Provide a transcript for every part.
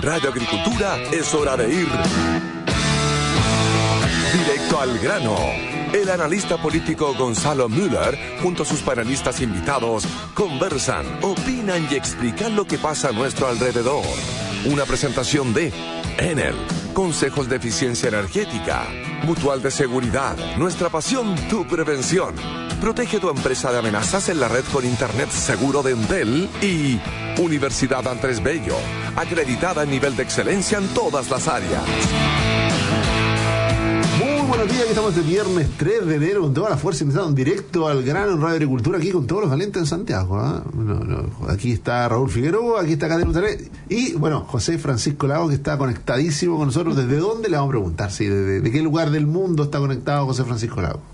En Radio Agricultura es hora de ir directo al grano. El analista político Gonzalo Müller, junto a sus panelistas invitados, conversan, opinan y explican lo que pasa a nuestro alrededor. Una presentación de Enel, Consejos de Eficiencia Energética, Mutual de Seguridad, nuestra pasión, tu prevención. Protege tu empresa de amenazas en la red con Internet seguro de Entel y Universidad Andrés Bello, acreditada en nivel de excelencia en todas las áreas. Muy buenos días, aquí estamos este viernes 3 de enero con toda la fuerza, empezando en directo al grano en Radio Agricultura, aquí con todos los valientes en Santiago. Aquí está Raúl Figueroa, aquí está Catherine Montaner y, bueno, José Francisco Lago, que está conectadísimo con nosotros. ¿Desde dónde le vamos a preguntar? Sí, ¿de qué lugar del mundo está conectado José Francisco Lago?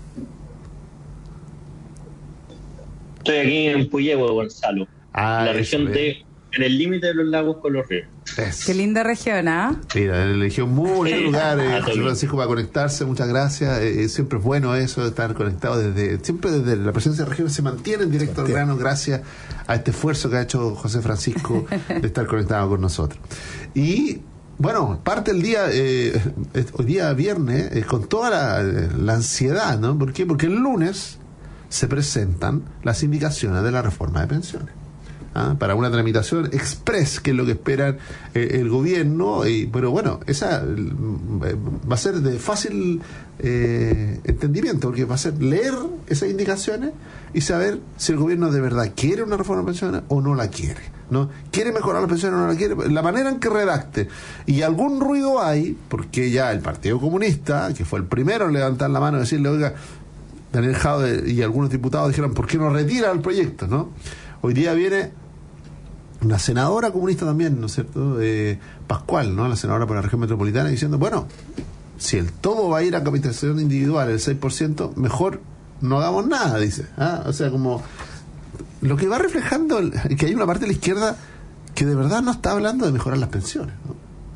Estoy aquí en Puyehue, Gonzalo, la región en el límite de los lagos con los ríos. Qué linda región, ¿ah? Mira, eligió muy buen lugar, José Francisco, para conectarse. Muchas gracias. Siempre es bueno eso, de estar conectado siempre desde la presencia de regiones se mantiene en directo al grano, gracias a este esfuerzo que ha hecho José Francisco de estar conectado con nosotros. Y bueno, parte del día, hoy día viernes, con toda la ansiedad, ¿no? ¿Por qué? Porque el lunes se presentan las indicaciones de la reforma de pensiones. Para una tramitación express, que es lo que espera el gobierno, pero bueno, esa va a ser de fácil entendimiento, porque va a ser leer esas indicaciones y saber si el gobierno de verdad quiere una reforma de pensiones o no la quiere, ¿no? ¿Quiere mejorar las pensiones o no la quiere? La manera en que redacte. Y algún ruido hay, porque ya el Partido Comunista, que fue el primero en levantar la mano y decirle, oiga, Daniel Jadwe y algunos diputados dijeron, ¿por qué no retira el proyecto, no? Hoy día viene una senadora comunista también, ¿no es cierto? Pascual, ¿no? La senadora por la región metropolitana, diciendo, bueno, si el todo va a ir a capitalización individual, el 6%, mejor no hagamos nada, dice. O sea, como lo que va reflejando que hay una parte de la izquierda que de verdad no está hablando de mejorar las pensiones, ¿no?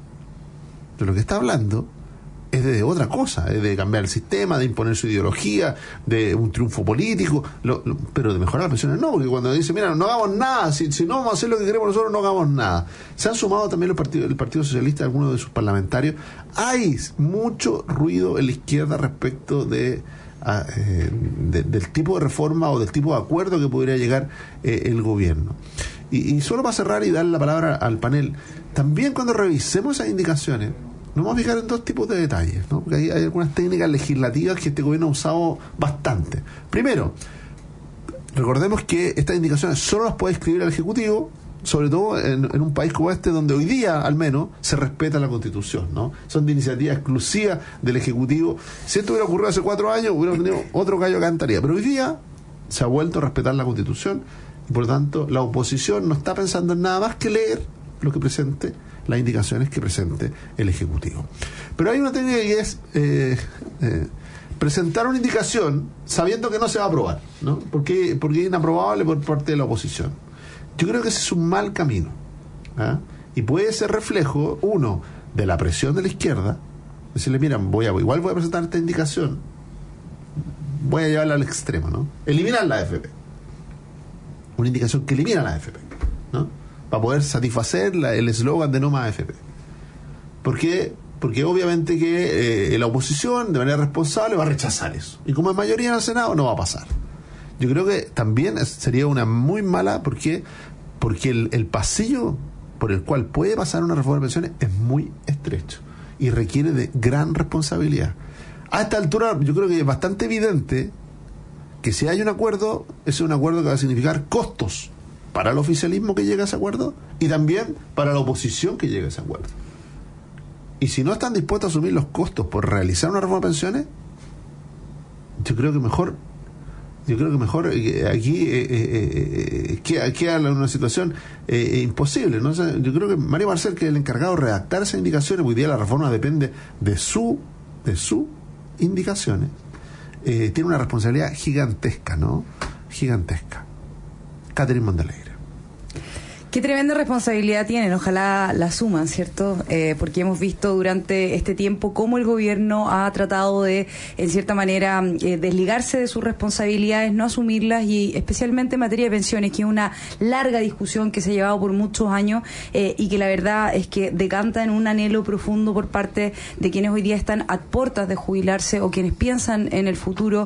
De lo que está hablando es de otra cosa, es de cambiar el sistema, de imponer su ideología, de un triunfo político, pero de mejorar las pensiones no, porque cuando dice, mira, no hagamos nada, si no vamos a hacer lo que queremos nosotros, no hagamos nada. Se han sumado también el Partido Socialista, algunos de sus parlamentarios. Hay mucho ruido en la izquierda respecto del tipo de reforma o del tipo de acuerdo que podría llegar el gobierno. Y solo para cerrar y darle la palabra al panel, también cuando revisemos esas indicaciones, nos vamos a fijar en dos tipos de detalles, ¿no? Porque hay algunas técnicas legislativas que este gobierno ha usado bastante. Primero, recordemos que estas indicaciones solo las puede escribir el Ejecutivo, sobre todo en un país como este, donde hoy día, al menos, se respeta la Constitución, ¿no? Son de iniciativa exclusiva del Ejecutivo. Si esto hubiera ocurrido hace 4 años, hubiéramos tenido otro gallo que cantaría. Pero hoy día se ha vuelto a respetar la Constitución y, por lo tanto, la oposición no está pensando en nada más que leer lo que presente, las indicaciones que presente el Ejecutivo. Pero hay una técnica que es presentar una indicación sabiendo que no se va a aprobar, ¿no? Porque es inaprobable por parte de la oposición. Yo creo que ese es un mal camino, y puede ser reflejo, uno, de la presión de la izquierda, decirle, mira, igual voy a presentar esta indicación, voy a llevarla al extremo, ¿no? Eliminar la AFP, una indicación que elimina la AFP, ¿no? Para poder satisfacer el eslogan de no más AFP. ¿Por qué? Porque obviamente que la oposición, de manera responsable, va a rechazar eso. Y como es mayoría en el Senado, no va a pasar. Yo creo que también sería una muy mala, porque el pasillo por el cual puede pasar una reforma de pensiones es muy estrecho y requiere de gran responsabilidad. A esta altura yo creo que es bastante evidente que si hay un acuerdo, ese es un acuerdo que va a significar costos para el oficialismo que llegue a ese acuerdo y también para la oposición que llegue a ese acuerdo. Y si no están dispuestos a asumir los costos por realizar una reforma de pensiones, yo creo que mejor aquí queda una situación imposible, ¿no? O sea, yo creo que Mario Marcel, que es el encargado de redactar esas indicaciones, hoy día la reforma depende de sus indicaciones, tiene una responsabilidad gigantesca, ¿no? Gigantesca. Catherine Montalegre. Qué tremenda responsabilidad tienen, ojalá la suman, ¿cierto? Porque hemos visto durante este tiempo cómo el gobierno ha tratado de, en cierta manera, desligarse de sus responsabilidades, no asumirlas, y especialmente en materia de pensiones, que es una larga discusión que se ha llevado por muchos años y que la verdad es que decanta en un anhelo profundo por parte de quienes hoy día están a puertas de jubilarse o quienes piensan en el futuro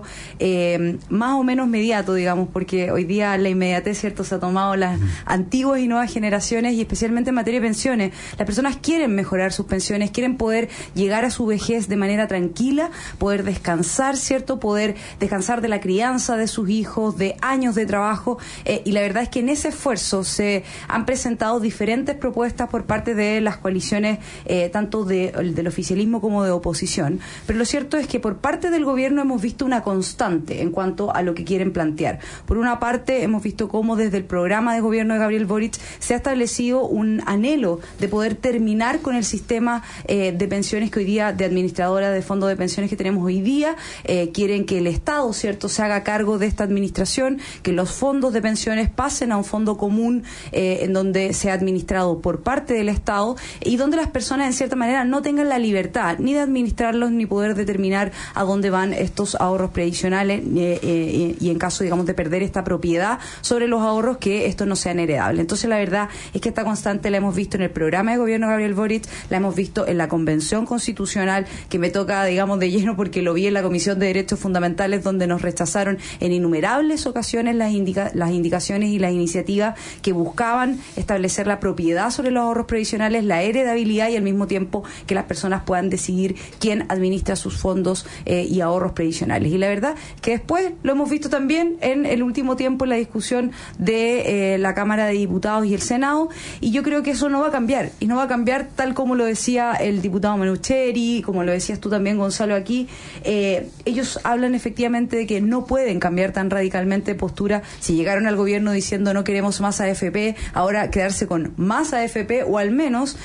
más o menos inmediato, digamos, porque hoy día la inmediatez, ¿cierto?, se ha tomado las antiguas y nuevas generaciones, y especialmente en materia de pensiones. Las personas quieren mejorar sus pensiones, quieren poder llegar a su vejez de manera tranquila, poder descansar, ¿cierto?, poder descansar de la crianza de sus hijos, de años de trabajo, y la verdad es que en ese esfuerzo se han presentado diferentes propuestas por parte de las coaliciones, tanto del oficialismo como de oposición, pero lo cierto es que por parte del gobierno hemos visto una constante en cuanto a lo que quieren plantear. Por una parte, hemos visto cómo desde el programa de gobierno de Gabriel Boric se ha establecido un anhelo de poder terminar con el sistema de pensiones que hoy día, de administradora de fondos de pensiones que tenemos hoy día. Quieren que el Estado, ¿cierto?, se haga cargo de esta administración, que los fondos de pensiones pasen a un fondo común en donde sea administrado por parte del Estado y donde las personas, en cierta manera, no tengan la libertad ni de administrarlos ni poder determinar a dónde van estos ahorros previsionales y en caso, digamos, de perder esta propiedad sobre los ahorros, que esto no sean heredables. Entonces, la verdad es que esta constante la hemos visto en el programa de gobierno de Gabriel Boric, la hemos visto en la Convención Constitucional, que me toca, digamos, de lleno porque lo vi en la Comisión de Derechos Fundamentales, donde nos rechazaron en innumerables ocasiones las indicaciones y las iniciativas que buscaban establecer la propiedad sobre los ahorros previsionales, la heredabilidad y al mismo tiempo que las personas puedan decidir quién administra sus fondos y ahorros previsionales. Y la verdad que después lo hemos visto también en el último tiempo en la discusión de la Cámara de Diputados y el Senado, y yo creo que eso no va a cambiar, y no va a cambiar tal como lo decía el diputado Menucheri, como lo decías tú también, Gonzalo, aquí. Ellos hablan efectivamente de que no pueden cambiar tan radicalmente de postura. Si llegaron al gobierno diciendo no queremos más AFP, ahora quedarse con más AFP, o al menos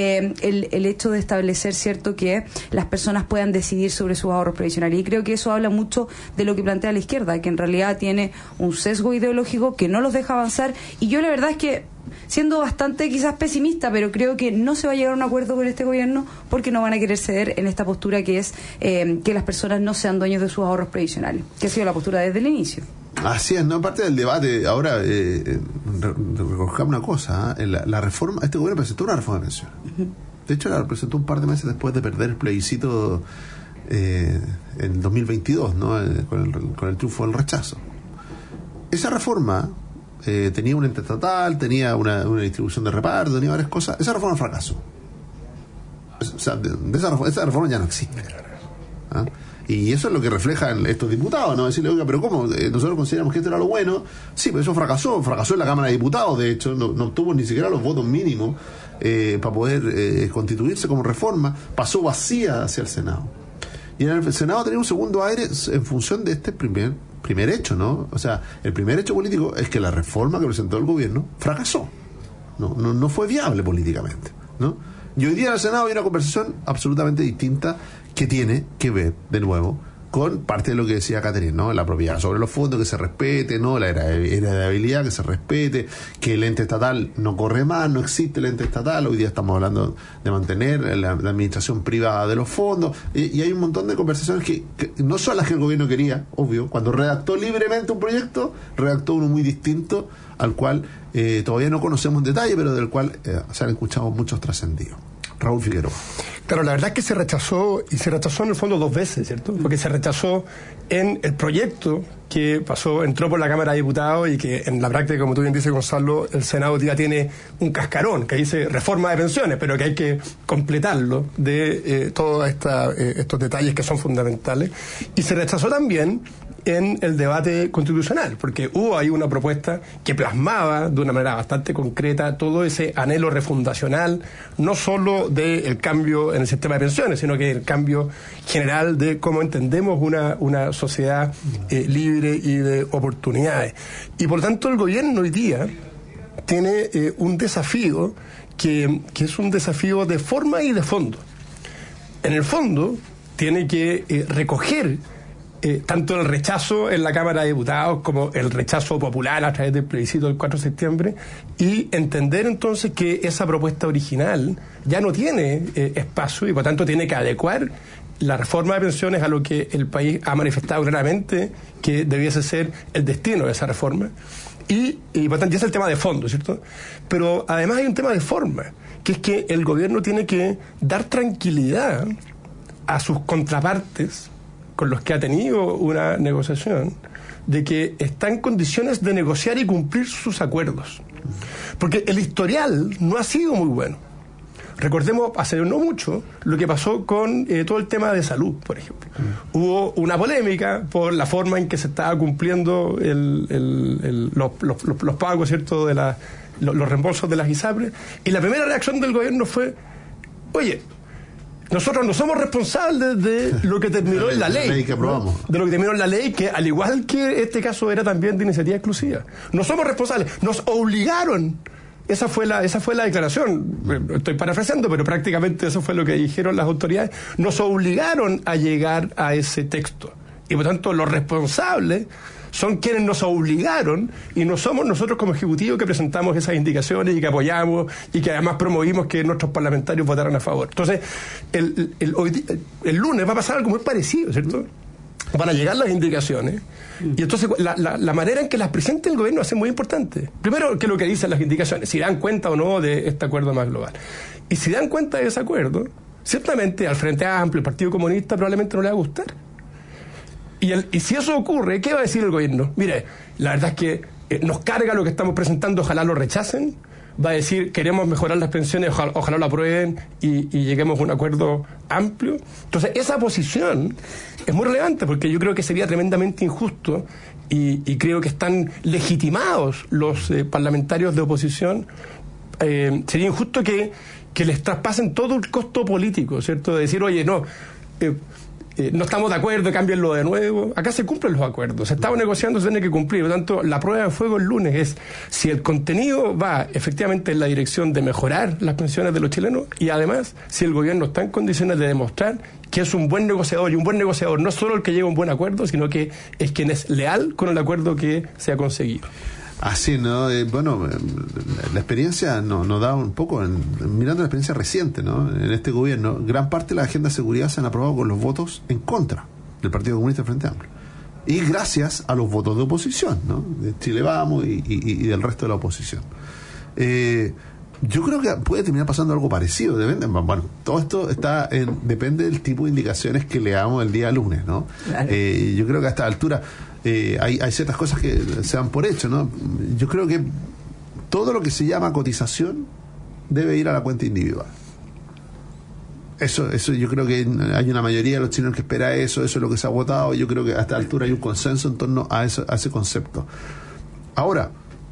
el hecho de establecer, cierto, que las personas puedan decidir sobre sus ahorros previsionales. Y creo que eso habla mucho de lo que plantea la izquierda, que en realidad tiene un sesgo ideológico que no los deja avanzar, y yo la verdad es que, siendo bastante quizás pesimista, pero creo que no se va a llegar a un acuerdo con este gobierno porque no van a querer ceder en esta postura que es que las personas no sean dueños de sus ahorros previsionales, que ha sido la postura desde el inicio. Así es, ¿no? Parte del debate, ahora, recordamos una cosa, la reforma, este gobierno presentó una reforma de pensiones. De hecho, la presentó un par de meses después de perder el plebiscito en 2022, ¿no? Con el triunfo del rechazo. Esa reforma tenía un ente estatal, tenía una distribución de reparto, tenía varias cosas. Esa reforma fracasó. O sea, esa reforma ya no existe. ¿Ah? Y eso es lo que reflejan estos diputados, ¿no? Decirle, oiga, pero ¿cómo? Nosotros consideramos que esto era lo bueno. Sí, pero eso fracasó en la Cámara de Diputados, de hecho, no obtuvo ni siquiera los votos mínimos para poder constituirse como reforma. Pasó vacía hacia el Senado. Y en el Senado tenía un segundo aire en función de este primer hecho, ¿no? O sea, el primer hecho político es que la reforma que presentó el gobierno fracasó. No fue viable políticamente, ¿no? Y hoy día en el Senado hay una conversación absolutamente distinta que tiene que ver, de nuevo, con parte de lo que decía Catherine, ¿no? La propiedad sobre los fondos, que se respete, ¿no? La heredabilidad, que se respete, que el ente estatal no corre más, no existe el ente estatal. Hoy día estamos hablando de mantener la administración privada de los fondos, y hay un montón de conversaciones que no son las que el gobierno quería, obvio. Cuando redactó libremente un proyecto, redactó uno muy distinto, al cual todavía no conocemos en detalle, pero del cual se han escuchado muchos trascendidos. Raúl Figueroa. Claro, la verdad es que se rechazó en el fondo 2 veces, ¿cierto? Porque se rechazó en el proyecto que entró por la Cámara de Diputados, y que en la práctica, como tú bien dices, Gonzalo, el Senado ya tiene un cascarón que dice reforma de pensiones, pero que hay que completarlo de todos estos detalles que son fundamentales. Y se rechazó también en el debate constitucional, porque hubo ahí una propuesta que plasmaba de una manera bastante concreta todo ese anhelo refundacional, no solo del cambio en el sistema de pensiones, sino que el cambio general de cómo entendemos una sociedad libre y de oportunidades. Y por tanto el gobierno hoy día tiene un desafío que es un desafío de forma y de fondo. En el fondo tiene que recoger tanto el rechazo en la Cámara de Diputados como el rechazo popular a través del plebiscito del 4 de septiembre, y entender entonces que esa propuesta original ya no tiene espacio y por tanto tiene que adecuar la reforma de pensiones a lo que el país ha manifestado claramente que debiese ser el destino de esa reforma. Y por tanto, ya es el tema de fondo, ¿cierto? Pero además hay un tema de forma, que es que el gobierno tiene que dar tranquilidad a sus contrapartes con los que ha tenido una negociación, de que está en condiciones de negociar y cumplir sus acuerdos. Porque el historial no ha sido muy bueno. Recordemos, hace no mucho, lo que pasó con todo el tema de salud, por ejemplo. Hubo una polémica por la forma en que se estaba cumpliendo los pagos, ¿cierto?, de los reembolsos de las ISAPRES, y la primera reacción del gobierno fue: oye, nosotros no somos responsables de lo que terminó en la ley, que aprobamos. De lo que terminó en la ley, que al igual que este caso era también de iniciativa exclusiva. No somos responsables, nos obligaron. Esa fue la declaración. Estoy parafraseando, pero prácticamente eso fue lo que dijeron las autoridades. Nos obligaron a llegar a ese texto. Y por tanto, los responsables son quienes nos obligaron, y no somos nosotros como Ejecutivo que presentamos esas indicaciones y que apoyamos y que además promovimos que nuestros parlamentarios votaran a favor. Entonces, el lunes va a pasar algo muy parecido, ¿cierto? Van a llegar las indicaciones, y entonces la manera en que las presenta el gobierno va a ser muy importante. Primero, que lo que dicen las indicaciones, si dan cuenta o no de este acuerdo más global. Y si dan cuenta de ese acuerdo, ciertamente al Frente Amplio, el Partido Comunista, probablemente no le va a gustar. Y si eso ocurre, ¿qué va a decir el gobierno? Mire, la verdad es que nos carga lo que estamos presentando, ojalá lo rechacen. Va a decir, queremos mejorar las pensiones, ojalá lo aprueben y lleguemos a un acuerdo amplio. Entonces, esa posición es muy relevante, porque yo creo que sería tremendamente injusto, y creo que están legitimados los parlamentarios de oposición. Sería injusto que les traspasen todo el costo político, ¿cierto? De decir, oye, no estamos de acuerdo, cámbienlo de nuevo. Acá se cumplen los acuerdos, se estaba negociando, se tiene que cumplir. Por lo tanto, la prueba de fuego el lunes es si el contenido va efectivamente en la dirección de mejorar las pensiones de los chilenos, y además si el gobierno está en condiciones de demostrar que es un buen negociador, y un buen negociador no es solo el que llega a un buen acuerdo, sino que es quien es leal con el acuerdo que se ha conseguido. Así, ¿no? Bueno, la experiencia nos da un poco, mirando la experiencia reciente, ¿no? En este gobierno, gran parte de la agenda de seguridad se han aprobado con los votos en contra del Partido Comunista y Frente Amplio. Y gracias a los votos de oposición, ¿no? De Chile Vamos y del resto de la oposición. Yo creo que puede terminar pasando algo parecido. Bueno, todo esto depende del tipo de indicaciones que le damos el día lunes, ¿no? Claro. Yo creo que a esta altura hay ciertas cosas que se dan por hecho, ¿no? Yo creo que todo lo que se llama cotización debe ir a la cuenta individual. Eso yo creo que hay una mayoría de los chilenos que espera eso es lo que se ha votado. Yo creo que a esta altura hay un consenso en torno a ese concepto. Ahora,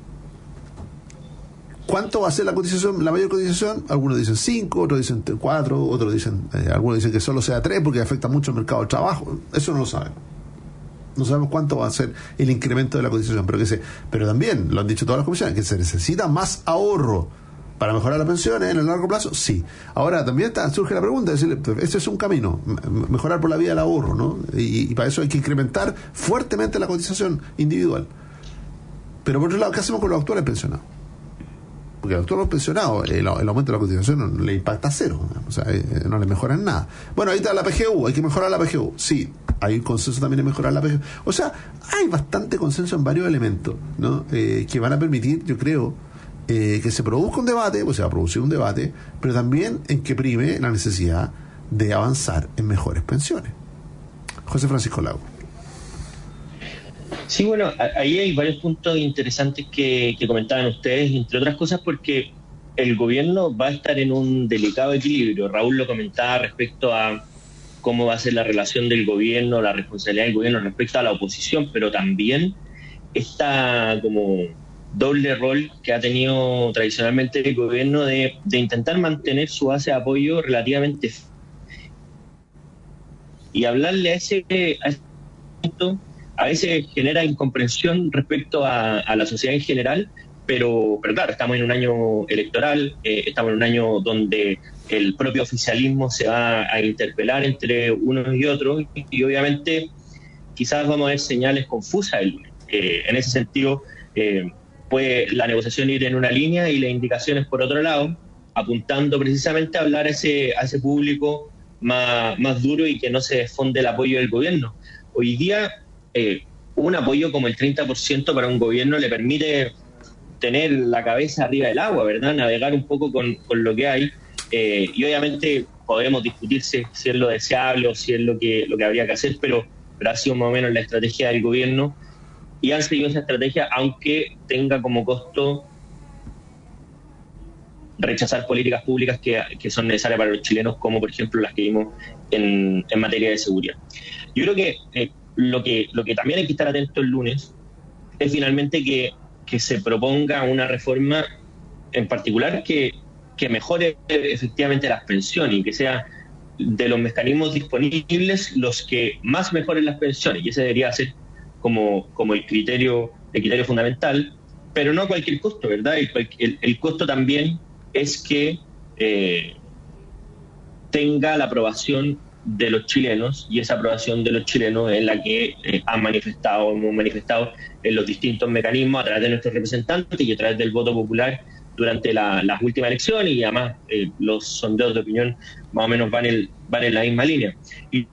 ¿cuánto va a ser la cotización, la mayor cotización? Algunos dicen 5, otros dicen 4, otros dicen, algunos dicen que solo sea 3 porque afecta mucho al mercado del trabajo. Eso no lo saben. No sabemos cuánto va a ser el incremento de la cotización, pero también, lo han dicho todas las comisiones, que se necesita más ahorro para mejorar las pensiones en el largo plazo, sí. Ahora también surge la pregunta, decirle, ese es un camino, mejorar por la vía del ahorro, ¿no? Y para eso hay que incrementar fuertemente la cotización individual. Pero por otro lado, ¿qué hacemos con los actuales pensionados? Porque a los actuales pensionados el aumento de la cotización no le impacta cero, o sea, no le mejoran nada. Bueno, ahí está la PGU, hay que mejorar la PGU, sí. Hay un consenso también en mejorar la PGU. O sea, hay bastante consenso en varios elementos, ¿no? Que van a permitir, yo creo, que se produzca un debate, pues se va a producir un debate, pero también en que prime la necesidad de avanzar en mejores pensiones. José Francisco Lago. Sí, bueno, ahí hay varios puntos interesantes que comentaban ustedes, entre otras cosas porque el gobierno va a estar en un delicado equilibrio. Raúl lo comentaba respecto a cómo va a ser la relación del gobierno, la responsabilidad del gobierno respecto a la oposición, pero también esta como doble rol que ha tenido tradicionalmente el gobierno de intentar mantener su base de apoyo relativamente. Y hablarle a ese punto a veces genera incomprensión respecto a la sociedad en general, pero claro, estamos en un año electoral, estamos en un año donde el propio oficialismo se va a interpelar entre unos y otros, y obviamente quizás vamos a ver señales confusas el lunes. En ese sentido, puede la negociación ir en una línea y las indicaciones por otro lado, apuntando precisamente a hablar a ese público más duro y que no se desfonde el apoyo del gobierno. Hoy día, un apoyo como el 30% para un gobierno le permite tener la cabeza arriba del agua, ¿verdad? Navegar un poco con lo que hay. Y obviamente podemos discutir si es lo deseable o si es lo que habría que hacer, pero ha sido más o menos la estrategia del gobierno y han seguido esa estrategia, aunque tenga como costo rechazar políticas públicas que son necesarias para los chilenos, como por ejemplo las que vimos en materia de seguridad. Yo creo que lo que también hay que estar atento el lunes es finalmente que se proponga una reforma en particular que mejore efectivamente las pensiones y que sea de los mecanismos disponibles los que más mejoren las pensiones, y ese debería ser como el criterio fundamental, pero no a cualquier costo, ¿verdad? El costo también es que tenga la aprobación de los chilenos, y esa aprobación de los chilenos es la que hemos manifestado en los distintos mecanismos a través de nuestros representantes y a través del voto popular durante las últimas elecciones, y además los sondeos de opinión más o menos van en la misma línea. Y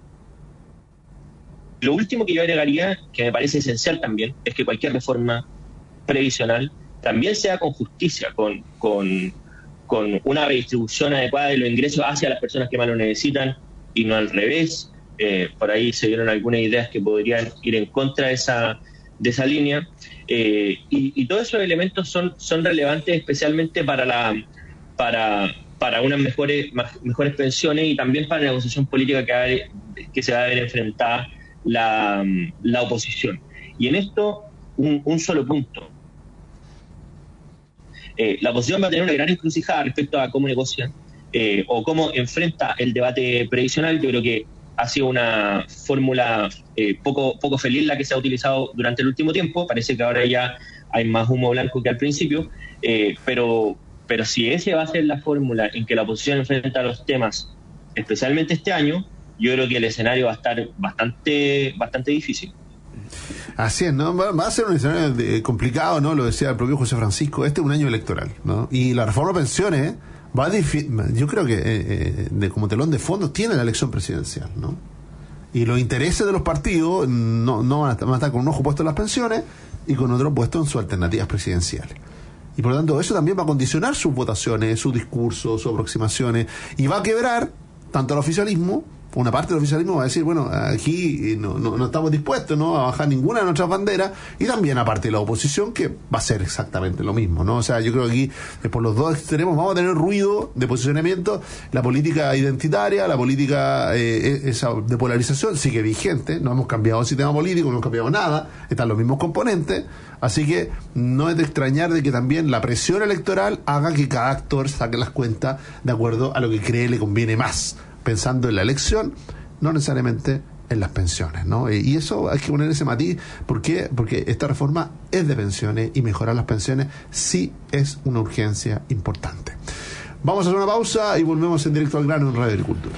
lo último que yo agregaría, que me parece esencial también, es que cualquier reforma previsional también sea con justicia, con una redistribución adecuada de los ingresos hacia las personas que más lo necesitan y no al revés. Por ahí se dieron algunas ideas que podrían ir en contra de esa línea. Y todos esos elementos son relevantes especialmente para unas mejores pensiones y también para la negociación política que se va a ver enfrentada la oposición. Y en esto, un solo punto. La oposición va a tener una gran encrucijada respecto a cómo negocia o cómo enfrenta el debate previsional. Yo creo que ha sido una fórmula poco feliz la que se ha utilizado durante el último tiempo. Parece que ahora ya hay más humo blanco que al principio, pero si esa va a ser la fórmula en que la oposición enfrenta los temas, especialmente este año, yo creo que el escenario va a estar bastante difícil. Así es, ¿no? Va a ser un escenario complicado, ¿no? Lo decía el propio José Francisco. Este es un año electoral, ¿no? Y la reforma de pensiones yo creo que como telón de fondo tiene la elección presidencial, ¿no? Y los intereses de los partidos no van a estar con un ojo puesto en las pensiones y con otro puesto en sus alternativas presidenciales. Y por lo tanto eso también va a condicionar sus votaciones, sus discursos, sus aproximaciones, y va a quebrar tanto al oficialismo. Una parte del oficialismo va a decir, bueno, aquí no estamos dispuestos, ¿no?, a bajar ninguna de nuestras banderas, y también aparte de la oposición, que va a ser exactamente lo mismo, ¿no? O sea, yo creo que aquí por los dos extremos vamos a tener ruido de posicionamiento. La política identitaria, la política esa de polarización sigue vigente, no hemos cambiado el sistema político, no hemos cambiado nada, están los mismos componentes, así que no es de extrañar de que también la presión electoral haga que cada actor saque las cuentas de acuerdo a lo que cree le conviene más, pensando en la elección, no necesariamente en las pensiones, ¿no? Y eso hay que poner ese matiz. ¿Por qué? Porque esta reforma es de pensiones y mejorar las pensiones sí es una urgencia importante. Vamos a hacer una pausa y volvemos en directo al grano en Radio Agricultura.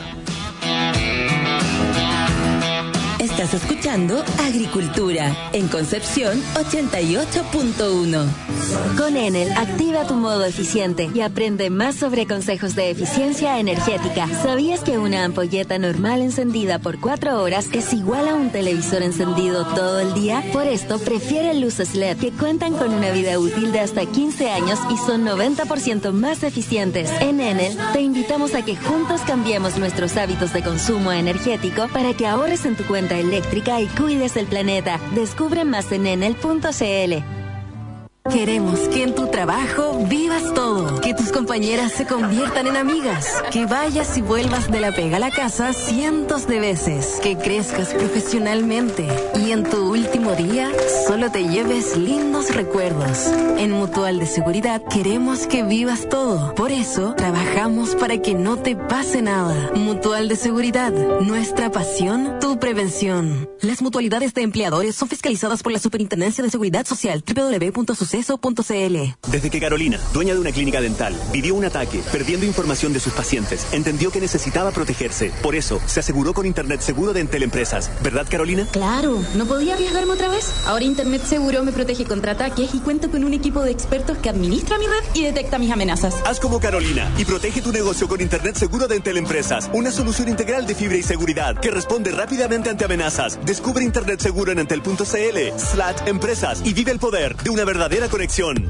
Estás escuchando Agricultura en Concepción 88.1. Con Enel, activa tu modo eficiente y aprende más sobre consejos de eficiencia energética. ¿Sabías que una ampolleta normal encendida por 4 horas es igual a un televisor encendido todo el día? Por esto, prefiere luces LED que cuentan con una vida útil de hasta 15 años y son 90% más eficientes. En Enel, te invitamos a que juntos cambiemos nuestros hábitos de consumo energético para que ahorres en tu cuenta eléctrica y cuides el planeta. Descubre más en enel.cl. Queremos que en tu trabajo vivas todo, que tus compañeras se conviertan en amigas, que vayas y vuelvas de la pega a la casa cientos de veces, que crezcas profesionalmente y en tu último día solo te lleves lindos recuerdos. En Mutual de Seguridad queremos que vivas todo, por eso trabajamos para que no te pase nada. Mutual de Seguridad, nuestra pasión, tu prevención. Las mutualidades de empleadores son fiscalizadas por la Superintendencia de Seguridad Social, www.social.cl. proceso.cl. Desde que Carolina, dueña de una clínica dental, vivió un ataque, perdiendo información de sus pacientes, entendió que necesitaba protegerse. Por eso, se aseguró con Internet Seguro de Entel Empresas. ¿Verdad, Carolina? Claro, no podía arriesgarme otra vez. Ahora Internet Seguro me protege contra ataques y cuento con un equipo de expertos que administra mi red y detecta mis amenazas. Haz como Carolina y protege tu negocio con Internet Seguro de Entel Empresas. Una solución integral de fibra y seguridad que responde rápidamente ante amenazas. Descubre Internet Seguro en entel.cl/empresas y vive el poder de una verdadera conexión.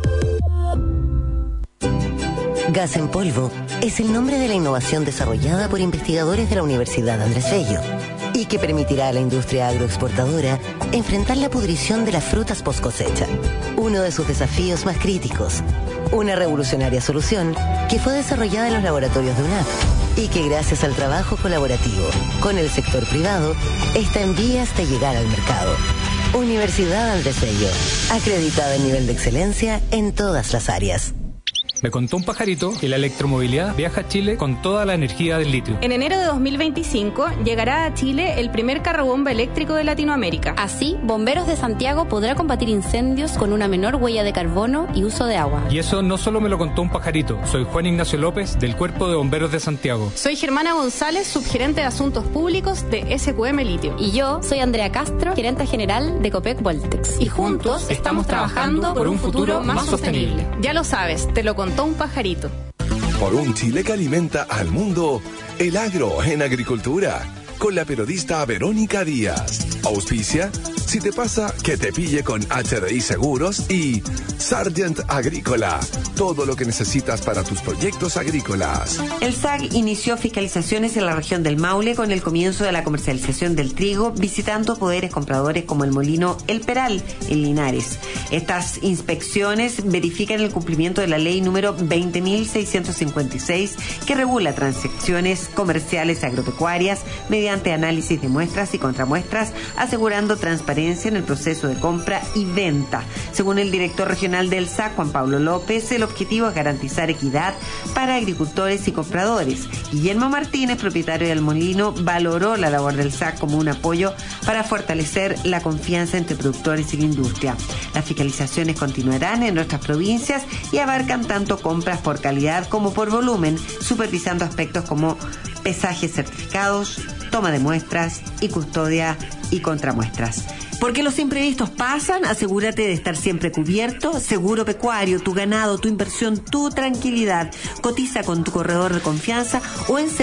Gas en polvo es el nombre de la innovación desarrollada por investigadores de la Universidad Andrés Bello y que permitirá a la industria agroexportadora enfrentar la pudrición de las frutas post cosecha, uno de sus desafíos más críticos. Una revolucionaria solución que fue desarrollada en los laboratorios de UNAP y que gracias al trabajo colaborativo con el sector privado está en vías de llegar al mercado. Universidad Andrés Bello, acreditada en nivel de excelencia en todas las áreas. Me contó un pajarito que la electromovilidad viaja a Chile con toda la energía del litio. En enero de 2025 llegará a Chile el primer carrobomba eléctrico de Latinoamérica. Así, Bomberos de Santiago podrá combatir incendios con una menor huella de carbono y uso de agua. Y eso no solo me lo contó un pajarito. Soy Juan Ignacio López, del Cuerpo de Bomberos de Santiago. Soy Germana González, subgerente de Asuntos Públicos de SQM Litio. Y yo soy Andrea Castro, gerente general de Copec Voltex. Y juntos estamos trabajando por un futuro más sostenible. Ya lo sabes, te lo contó un pajarito. Por un Chile que alimenta al mundo, el agro en agricultura, con la periodista Verónica Díaz. Auspicia, si te pasa, que te pille con HDI Seguros y Sargent Agrícola, todo lo que necesitas para tus proyectos agrícolas. El SAG inició fiscalizaciones en la región del Maule con el comienzo de la comercialización del trigo, visitando poderes compradores como el molino El Peral, en Linares. Estas inspecciones verifican el cumplimiento de la ley número 20.656, que regula transacciones comerciales agropecuarias mediante análisis de muestras y contramuestras, asegurando transparencia en el proceso de compra y venta. Según el director regional del SAC, Juan Pablo López, el objetivo es garantizar equidad para agricultores y compradores. Guillermo Martínez, propietario del molino, valoró la labor del SAC como un apoyo para fortalecer la confianza entre productores y la industria. Las fiscalizaciones continuarán en nuestras provincias y abarcan tanto compras por calidad como por volumen, supervisando aspectos como pesajes certificados, toma de muestras y custodia y contramuestras. Porque los imprevistos pasan, asegúrate de estar siempre cubierto. Seguro Pecuario, tu ganado, tu inversión, tu tranquilidad. Cotiza con tu corredor de confianza o en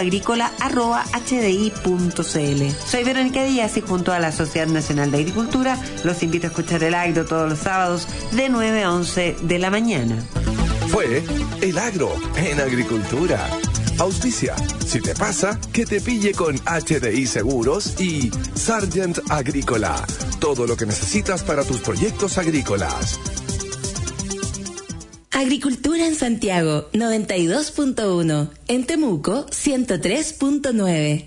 seguroagrícola@hdi.cl. Soy Verónica Díaz y junto a la Sociedad Nacional de Agricultura los invito a escuchar el agro todos los sábados de 9 a 11 de la mañana. Fue el agro en agricultura. Auspicia, si te pasa, que te pille con HDI Seguros y Sargent Agrícola, todo lo que necesitas para tus proyectos agrícolas. Agricultura en Santiago, 92.1. En Temuco, 103.9.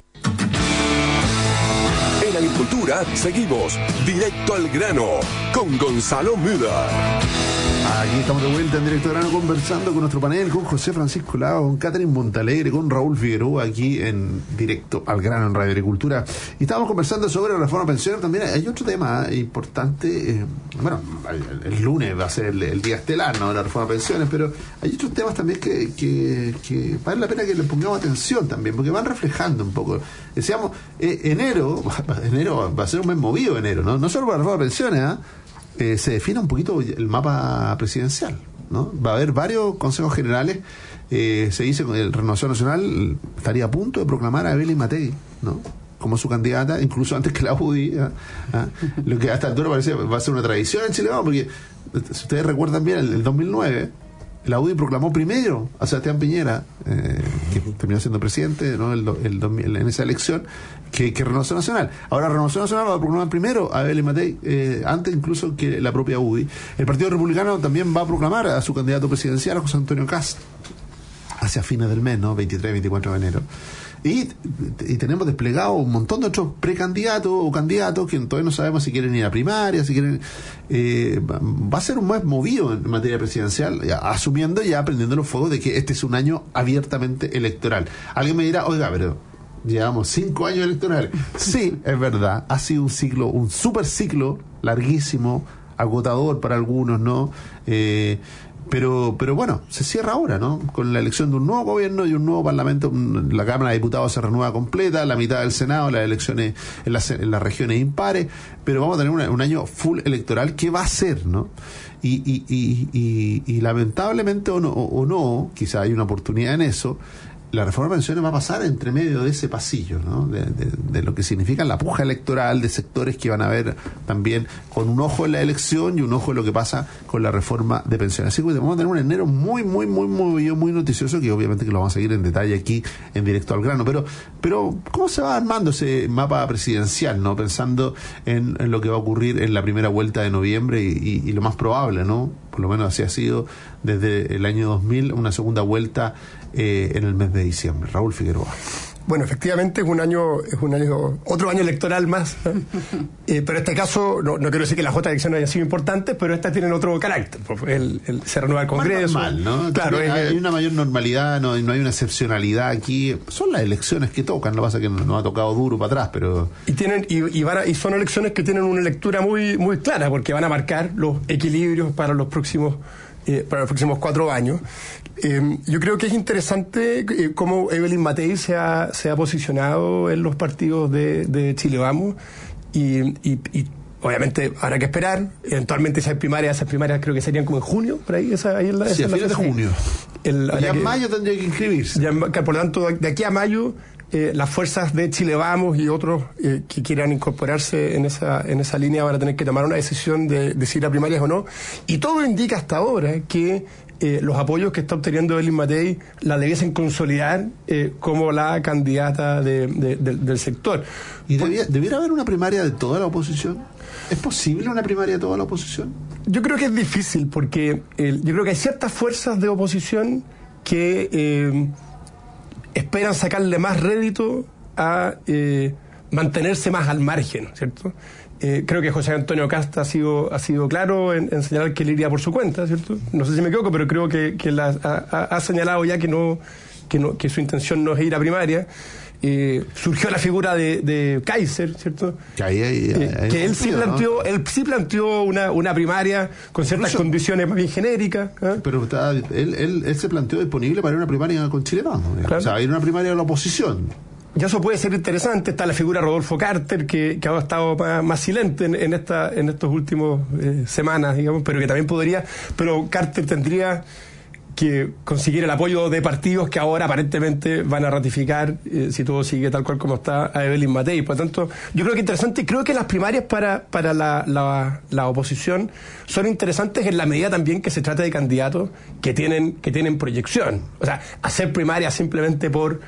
En agricultura, seguimos directo al grano con Gonzalo Müller. Aquí estamos de vuelta en Directo Grano conversando con nuestro panel, con José Francisco Lago, con Catherine Montalegre, con Raúl Figueroa, aquí en Directo al Grano en Radio Agricultura. Y estábamos conversando sobre la reforma pensionera. También hay otro tema importante. Bueno, el lunes va a ser el día estelar, ¿no?, de la reforma de pensiones, pero hay otros temas también que vale la pena que le pongamos atención también, porque van reflejando un poco. Decíamos, enero va a ser un mes movido, enero, ¿no? No solo para la reforma de pensiones, se define un poquito el mapa presidencial, ¿no? Va a haber varios consejos generales. Se dice que el Renovación Nacional estaría a punto de proclamar a Evelyn Matei, ¿no?, como su candidata, incluso antes que la UDI, lo que hasta altura parece va a ser una tradición en Chile, ¿no? Porque si ustedes recuerdan bien, el 2009 la UDI proclamó primero a Sebastián Piñera, que terminó siendo presidente, ¿no?, en esa elección, que Renovación Nacional. Ahora Renovación Nacional va a proclamar primero a Evelyn Matei, antes incluso que la propia UDI. El Partido Republicano también va a proclamar a su candidato presidencial, a José Antonio Kast, hacia fines del mes, ¿no?, 23-24 de enero. Y tenemos desplegado un montón de otros precandidatos o candidatos que todavía no sabemos si quieren ir a primaria, si quieren. Va a ser un mes movido en materia presidencial, asumiendo ya, prendiendo los fuegos de que este es un año abiertamente electoral. Alguien me dirá, oiga, pero llevamos 5 años electorales. Sí, es verdad, ha sido un super ciclo larguísimo, agotador para algunos, ¿no? Pero bueno, se cierra ahora, ¿no? Con la elección de un nuevo gobierno y un nuevo parlamento. La Cámara de Diputados se renueva completa, la mitad del Senado, las elecciones en las regiones impares, pero vamos a tener un año full electoral. ¿Qué va a ser, no? Y lamentablemente o no, quizá hay una oportunidad en eso, la reforma de pensiones va a pasar entre medio de ese pasillo, ¿no? De lo que significa la puja electoral, de sectores que van a ver también con un ojo en la elección y un ojo en lo que pasa con la reforma de pensiones. Así que vamos a tener un enero muy noticioso, que obviamente que lo vamos a seguir en detalle aquí en Directo al Grano. Pero ¿cómo se va armando ese mapa presidencial, ¿no? Pensando en lo que va a ocurrir en la primera vuelta de noviembre y lo más probable, ¿no? Por lo menos así ha sido desde el año 2000, una segunda vuelta en el mes de diciembre. Raúl Figueroa. Bueno, efectivamente es un año, otro año electoral más, ¿no? Pero en este caso, no quiero decir que las otras elecciones hayan sido importantes, pero estas tienen otro carácter. Se renueva el Congreso. Más normal, ¿no? Claro, hay una mayor normalidad, no hay una excepcionalidad aquí. Son las elecciones que tocan, lo que pasa es que nos ha tocado duro para atrás, pero... Y son elecciones que tienen una lectura muy clara, porque van a marcar los equilibrios para los próximos 4 años. Yo creo que es interesante cómo Evelyn Matei se ha posicionado en los partidos de Chile Vamos y obviamente habrá que esperar. Eventualmente esas primarias creo que serían como en junio, por ahí. A fines de junio. Ya en mayo tendría que inscribirse. Por lo tanto, de aquí a mayo las fuerzas de Chile Vamos y otros que quieran incorporarse en esa línea van a tener que tomar una decisión de si ir a primarias o no. Y todo indica hasta ahora que los apoyos que está obteniendo Evelyn Matei la debiesen consolidar como la candidata del sector. ¿Y debiera haber una primaria de toda la oposición? ¿Es posible una primaria de toda la oposición? Yo creo que es difícil porque yo creo que hay ciertas fuerzas de oposición que esperan sacarle más rédito a mantenerse más al margen, ¿cierto? Creo que José Antonio Casta ha sido claro en señalar que él iría por su cuenta, ¿cierto? No sé si me equivoco, pero creo que ha señalado ya que su intención no es ir a primaria. Surgió la figura de Kaiser, ¿cierto? Que él sí planteó una primaria con ciertas condiciones más bien genéricas, ¿eh? Pero él se planteó disponible para ir a una primaria con Chile Vamos, claro. O sea, ir a una primaria de la oposición. Y eso puede ser interesante. Está la figura de Rodolfo Carter, que ha estado más silente en estos últimos semanas, digamos, pero que también podría. Pero Carter tendría que conseguir el apoyo de partidos que ahora aparentemente van a ratificar, si todo sigue tal cual como está, a Evelyn Matei. Por lo tanto, yo creo que es interesante. Creo que las primarias para la oposición son interesantes en la medida también que se trata de candidatos que tienen proyección. O sea, hacer primarias simplemente por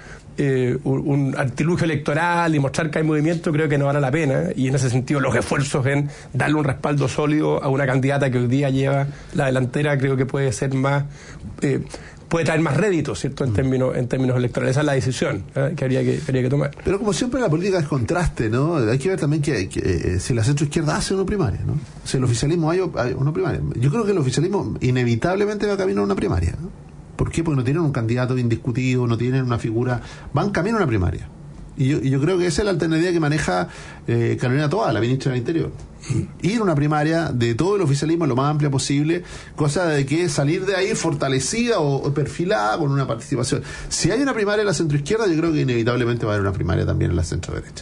un artilugio electoral y mostrar que hay movimiento, creo que no vale la pena, y en ese sentido los esfuerzos en darle un respaldo sólido a una candidata que hoy día lleva la delantera creo que puede ser más puede traer más réditos, ¿cierto? En términos electorales. Esa es la decisión que habría que tomar. Pero como siempre la política es contraste, ¿no? Hay que ver también que si la centroizquierda hace una primaria, ¿no? Si el oficialismo hay una primaria. Yo creo que el oficialismo inevitablemente va camino a una primaria, ¿no? ¿Por qué? Porque no tienen un candidato indiscutido, no tienen una figura, van camino a una primaria. Y yo creo que esa es la alternativa que maneja Carolina Toá, la ministra del Interior. Ir a una primaria de todo el oficialismo lo más amplia posible, cosa de que salir de ahí fortalecida o perfilada con una participación. Si hay una primaria en la centroizquierda, yo creo que inevitablemente va a haber una primaria también en la centroderecha.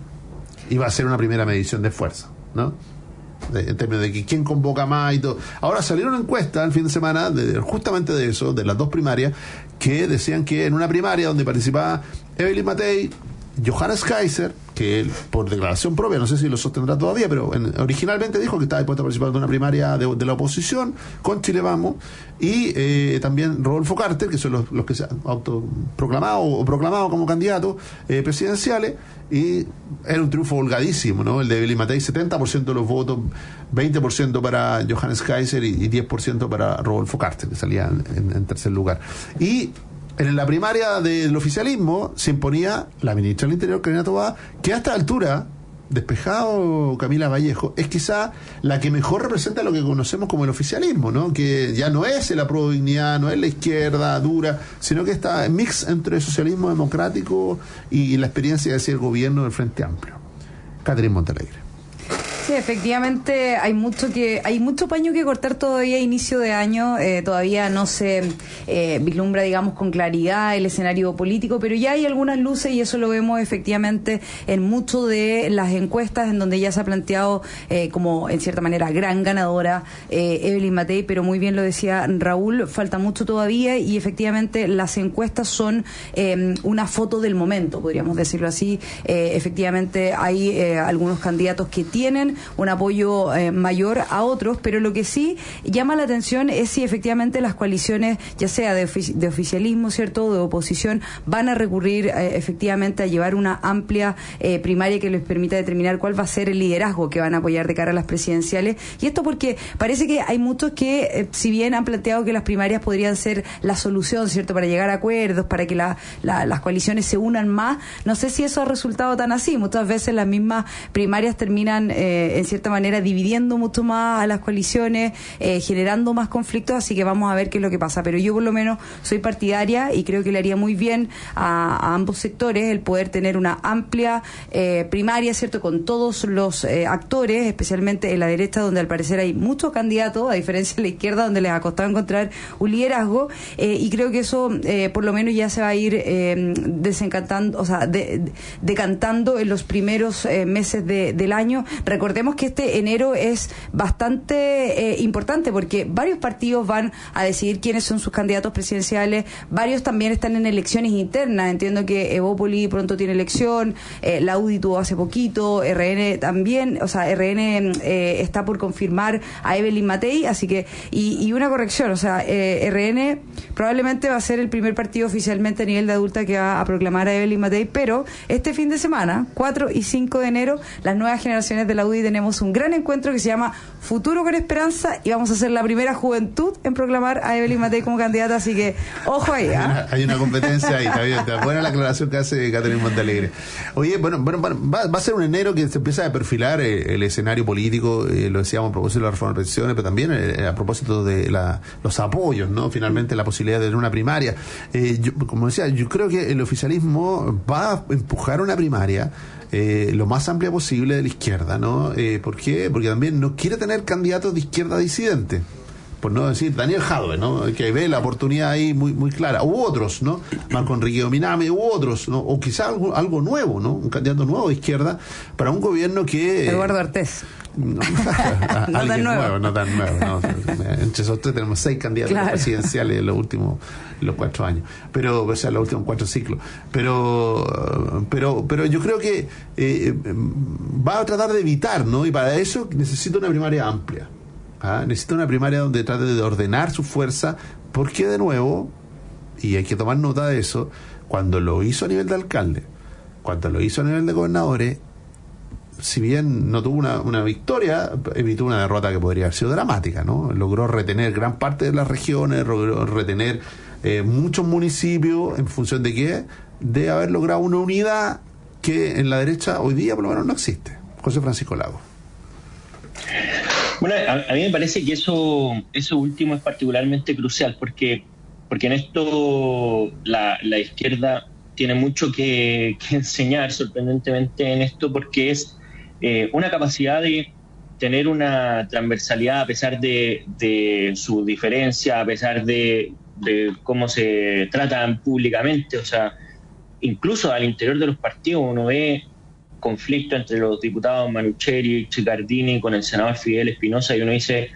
Y va a ser una primera medición de fuerza, ¿no? En términos de que quién convoca más y todo. Ahora salieron encuestas el fin de semana justamente de eso, de las dos primarias, que decían que en una primaria donde participaba Evelyn Matei, Johannes Kaiser, que él, por declaración propia, no sé si lo sostendrá todavía, pero originalmente dijo que estaba dispuesto a participar de una primaria de la oposición con Chile Vamos, y también Rodolfo Carter, que son los que se han autoproclamado o proclamado como candidatos presidenciales, y era un triunfo holgadísimo, ¿no? El de Evelyn Matei, 70% de los votos, 20% para Johannes Kaiser y 10% para Rodolfo Carter, que salía en tercer lugar. Y en la primaria del oficialismo se imponía la ministra del Interior, Carolina Toá, que a esta altura, despejado Camila Vallejo, es quizá la que mejor representa lo que conocemos como el oficialismo, ¿no? Que ya no es el apruebo dignidad, no es la izquierda dura, sino que está en mix entre socialismo democrático y la experiencia de ser gobierno del Frente Amplio. Catherine Montalegre. Sí, efectivamente hay mucho paño que cortar todavía a inicio de año. Todavía no se vislumbra, digamos, con claridad el escenario político, pero ya hay algunas luces y eso lo vemos efectivamente en mucho de las encuestas en donde ya se ha planteado como en cierta manera gran ganadora Evelyn Matei, pero muy bien lo decía Raúl, falta mucho todavía y efectivamente las encuestas son una foto del momento, podríamos decirlo así. Efectivamente hay algunos candidatos que tienen un apoyo mayor a otros, pero lo que sí llama la atención es si efectivamente las coaliciones, ya sea de oficialismo, ¿cierto?, de oposición, van a recurrir efectivamente a llevar una amplia primaria que les permita determinar cuál va a ser el liderazgo que van a apoyar de cara a las presidenciales. Y esto porque parece que hay muchos que, si bien han planteado que las primarias podrían ser la solución, ¿cierto?, para llegar a acuerdos, para que las coaliciones se unan más, no sé si eso ha resultado tan así. Muchas veces las mismas primarias terminan en cierta manera dividiendo mucho más a las coaliciones, generando más conflictos, así que vamos a ver qué es lo que pasa. Pero yo por lo menos soy partidaria y creo que le haría muy bien a ambos sectores el poder tener una amplia primaria, ¿cierto?, con todos los actores, especialmente en la derecha, donde al parecer hay muchos candidatos, a diferencia de la izquierda, donde les ha costado encontrar un liderazgo, y creo que eso por lo menos ya se va a ir desencantando, o sea, decantando en los primeros meses del año. Recordemos que este enero es bastante importante porque varios partidos van a decidir quiénes son sus candidatos presidenciales, varios también están en elecciones internas. Entiendo que Evópoli pronto tiene elección, la UDI tuvo hace poquito, RN también, o sea, RN está por confirmar a Evelyn Matei, así que, y una corrección, o sea, RN probablemente va a ser el primer partido oficialmente a nivel de adulta que va a proclamar a Evelyn Matei, pero este fin de semana, 4 y 5 de enero, las nuevas generaciones de la UDI tenemos un gran encuentro que se llama Futuro con Esperanza y vamos a ser la primera juventud en proclamar a Evelyn Matei como candidata, así que ojo ahí. Hay una competencia ahí, está bien, está buena la aclaración que hace Catherine Montalegre. Oye, bueno, va a ser un enero que se empieza a perfilar el escenario político, lo decíamos a propósito de la reforma de pensiones, pero también a propósito de los apoyos, ¿no? Finalmente la posibilidad de tener una primaria. Como decía, yo creo que el oficialismo va a empujar una primaria lo más amplia posible de la izquierda, ¿no? ¿Por qué? Porque también no quiere tener candidatos de izquierda disidente, por no decir Daniel Jadwe, ¿no?, que ve la oportunidad ahí muy clara, u otros, ¿no?, Marco Enrique Dominame, u otros, ¿no?, o quizá algo nuevo, ¿no?, un candidato nuevo de izquierda para un gobierno que... Eduardo Artés. No, no tan nuevo. No tan nuevo, no. Entre esos tres tenemos 6 candidatos presidenciales en los últimos 4 años, pero, o sea, los últimos 4 ciclos, pero yo creo que va a tratar de evitar, ¿no?, y para eso necesita una primaria amplia. Necesita una primaria donde trate de ordenar su fuerza, porque de nuevo, y hay que tomar nota de eso, cuando lo hizo a nivel de alcalde, cuando lo hizo a nivel de gobernadores, si bien no tuvo una victoria, evitó una derrota que podría haber sido dramática, ¿no? Logró retener gran parte de las regiones, logró retener muchos municipios, ¿en función de qué? De haber logrado una unidad que en la derecha hoy día por lo menos no existe. José Francisco Lago. Bueno, a mí me parece que eso último es particularmente crucial, porque en esto la izquierda tiene mucho que enseñar, sorprendentemente, en esto, porque es una capacidad de tener una transversalidad a pesar de su diferencia, a pesar de cómo se tratan públicamente. O sea, incluso al interior de los partidos uno ve conflicto entre los diputados Manucheri, Chicardini con el senador Fidel Espinosa, y uno dice,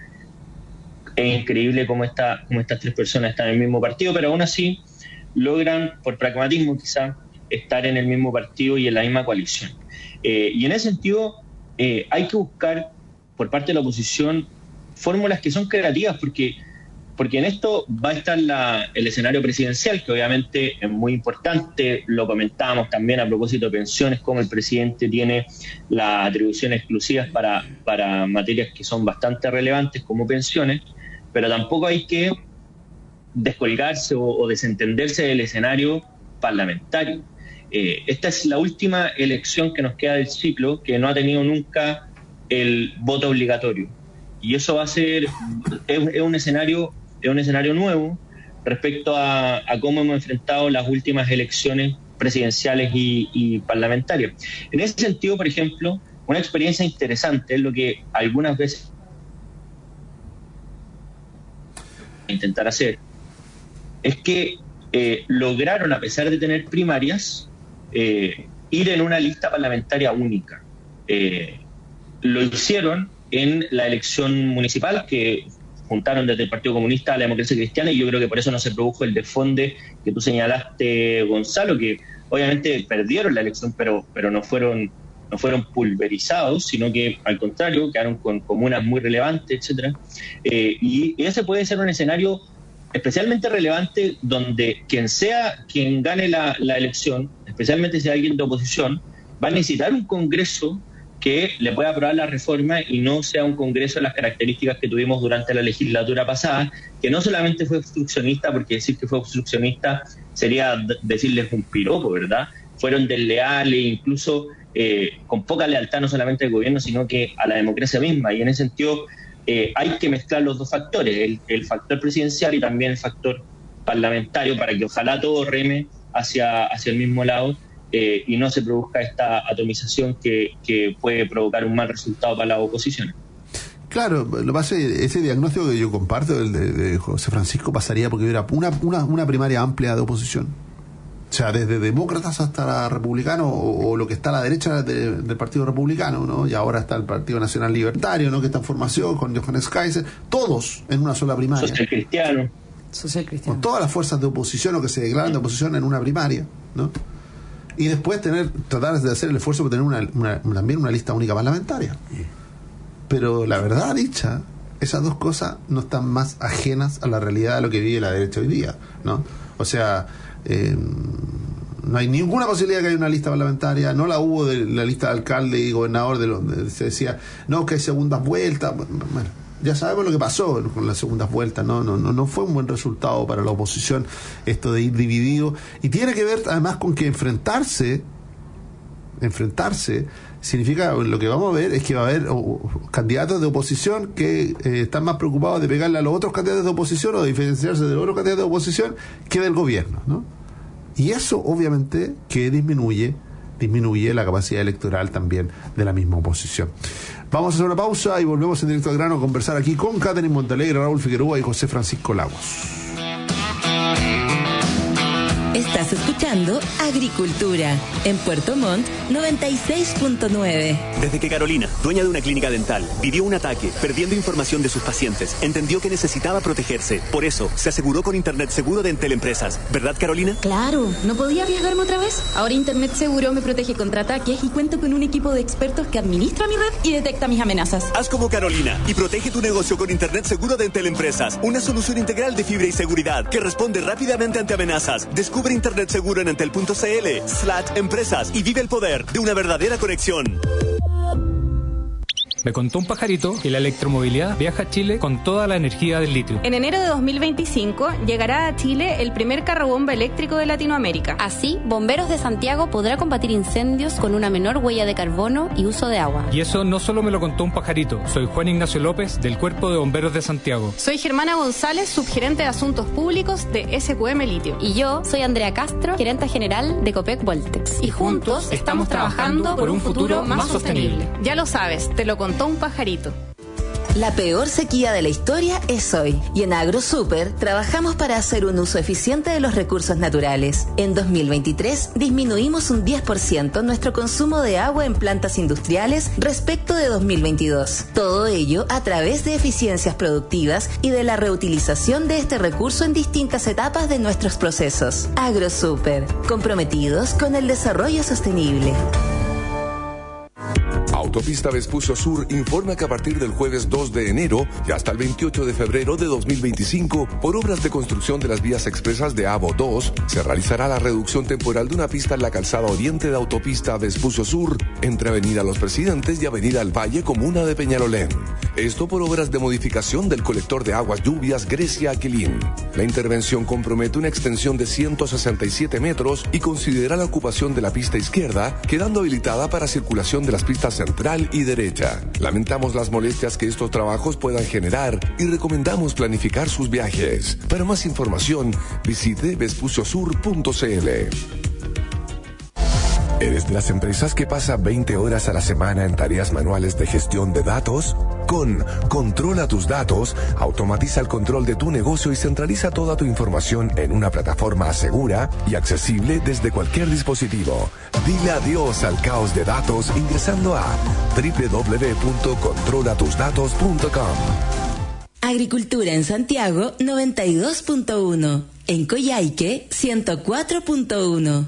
es increíble cómo estas 3 personas están en el mismo partido, pero aún así logran, por pragmatismo quizá, estar en el mismo partido y en la misma coalición. Y en ese sentido hay que buscar por parte de la oposición fórmulas que son creativas, porque en esto va a estar el escenario presidencial, que obviamente es muy importante. Lo comentábamos también a propósito de pensiones, como el presidente tiene las atribuciones exclusivas para materias que son bastante relevantes como pensiones, pero tampoco hay que descolgarse o desentenderse del escenario parlamentario. Esta es la última elección que nos queda del ciclo, que no ha tenido nunca el voto obligatorio, y eso va a ser es un escenario nuevo respecto a cómo hemos enfrentado las últimas elecciones presidenciales y parlamentarias. En ese sentido, por ejemplo, una experiencia interesante, es lo que algunas veces intentar hacer, es que lograron, a pesar de tener primarias, ir en una lista parlamentaria única. Lo hicieron en la elección municipal, que juntaron desde el Partido Comunista a la Democracia Cristiana, y yo creo que por eso no se produjo el desfonde que tú señalaste, Gonzalo, que obviamente perdieron la elección, pero no fueron pulverizados, sino que al contrario quedaron con comunas muy relevantes, etcétera. Y ese puede ser un escenario especialmente relevante donde quien gane la elección, especialmente si hay alguien de oposición, va a necesitar un Congreso que le pueda aprobar la reforma y no sea un Congreso de las características que tuvimos durante la legislatura pasada, que no solamente fue obstruccionista, porque decir que fue obstruccionista sería decirles un piropo, ¿verdad? Fueron desleales, incluso con poca lealtad no solamente al gobierno, sino que a la democracia misma. Y en ese sentido hay que mezclar los dos factores, el factor presidencial y también el factor parlamentario, para que ojalá todo reme hacia el mismo lado. Y no se produzca esta atomización que puede provocar un mal resultado para la oposición. Claro, lo pasa, ese diagnóstico que yo comparto, el de José Francisco, pasaría porque hubiera una primaria amplia de oposición. O sea, desde demócratas hasta republicanos, o lo que está a la derecha del Partido Republicano, ¿no? Y ahora está el Partido Nacional Libertario, ¿no? Que está en formación con Johannes Kaiser, todos en una sola primaria. Social cristiano. Con todas las fuerzas de oposición o que se declaran de oposición en una primaria, ¿no? Y después tratar de hacer el esfuerzo por tener también una lista única parlamentaria. Pero la verdad dicha, esas dos cosas no están más ajenas a la realidad de lo que vive la derecha hoy día, ¿no? O sea, no hay ninguna posibilidad de que haya una lista parlamentaria, no la hubo de la lista de alcalde y gobernador, se decía, no, que hay segundas vueltas. Bueno, ya sabemos lo que pasó con las segundas vueltas, no fue un buen resultado para la oposición esto de ir dividido, y tiene que ver además con que enfrentarse significa, lo que vamos a ver es que va a haber candidatos de oposición que están más preocupados de pegarle a los otros candidatos de oposición o de diferenciarse de los otros candidatos de oposición que del gobierno, ¿no? Y eso obviamente que disminuye la capacidad electoral también de la misma oposición. Vamos a hacer una pausa y volvemos en directo al grano a conversar aquí con Catherine Montalegre, Raúl Figueroa y José Francisco Lagos. Estás escuchando Agricultura en Puerto Montt 96.9. Desde que Carolina, dueña de una clínica dental, vivió un ataque, perdiendo información de sus pacientes, entendió que necesitaba protegerse. Por eso, se aseguró con Internet Seguro de Entel Empresas. ¿Verdad, Carolina? Claro, no podía arriesgarme otra vez. Ahora Internet Seguro me protege contra ataques y cuento con un equipo de expertos que administra mi red y detecta mis amenazas. Haz como Carolina y protege tu negocio con Internet Seguro de Entel Empresas. Una solución integral de fibra y seguridad que responde rápidamente ante amenazas. Descubre Internet Seguro en entel.cl/empresas y vive el poder de una verdadera conexión. Me contó un pajarito que la electromovilidad viaja a Chile con toda la energía del litio. En enero de 2025 llegará a Chile el primer carrobomba eléctrico de Latinoamérica. Así, Bomberos de Santiago podrá combatir incendios con una menor huella de carbono y uso de agua. Y eso no solo me lo contó un pajarito. Soy Juan Ignacio López, del Cuerpo de Bomberos de Santiago. Soy Germana González, subgerente de Asuntos Públicos de SQM Litio. Y yo soy Andrea Castro, gerente general de Copec Voltex. Y juntos estamos trabajando por un futuro más sostenible. Ya lo sabes, te lo contó un pajarito. La peor sequía de la historia es hoy, y en AgroSuper trabajamos para hacer un uso eficiente de los recursos naturales. En 2023 disminuimos un 10% nuestro consumo de agua en plantas industriales respecto de 2022. Todo ello a través de eficiencias productivas y de la reutilización de este recurso en distintas etapas de nuestros procesos. AgroSuper, comprometidos con el desarrollo sostenible. Autopista Vespucio Sur informa que a partir del jueves 2 de enero y hasta el 28 de febrero de 2025, por obras de construcción de las vías expresas de AVO 2, se realizará la reducción temporal de una pista en la calzada oriente de Autopista Vespucio Sur, entre Avenida Los Presidentes y Avenida El Valle, comuna de Peñalolén. Esto por obras de modificación del colector de aguas lluvias Grecia-Aquilín. La intervención compromete una extensión de 167 metros y considera la ocupación de la pista izquierda, quedando habilitada para circulación de las pistas central y derecha. Lamentamos las molestias que estos trabajos puedan generar y recomendamos planificar sus viajes. Para más información, visite vespuciosur.cl. ¿Eres de las empresas que pasa 20 horas a la semana en tareas manuales de gestión de datos? Con Controla tus datos, automatiza el control de tu negocio y centraliza toda tu información en una plataforma segura y accesible desde cualquier dispositivo. Dile adiós al caos de datos ingresando a www.controlatusdatos.com. Agricultura en Santiago 92.1, en Coyhaique 104.1.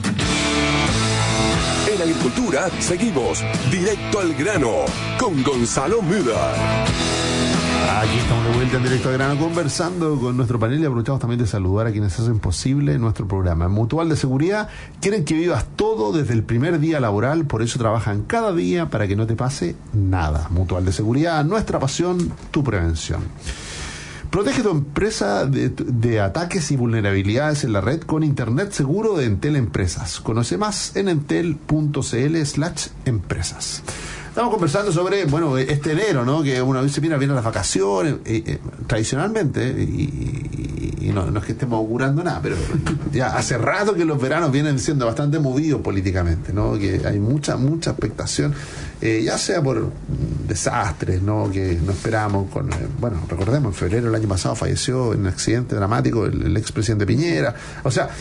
En Agricultura seguimos directo al grano con Gonzalo Müller. Aquí estamos de vuelta en Directo al Grano conversando con nuestro panel y aprovechamos también de saludar a quienes hacen posible nuestro programa. Mutual de Seguridad quieren que vivas todo desde el primer día laboral, por eso trabajan cada día para que no te pase nada. Mutual de Seguridad, nuestra pasión, tu prevención. Protege tu empresa de ataques y vulnerabilidades en la red con Internet seguro de Entel Empresas. Conoce más en entel.cl/empresas. Estamos conversando sobre, este enero, ¿no? Que uno dice, mira, vienen las vacaciones, tradicionalmente, y no es que estemos augurando nada, pero ya hace rato que los veranos vienen siendo bastante movidos políticamente, ¿no? Que hay mucha expectación, ya sea por desastres, ¿no? Que no esperamos. Recordemos, en febrero del año pasado falleció en un accidente dramático el expresidente Piñera. O sea,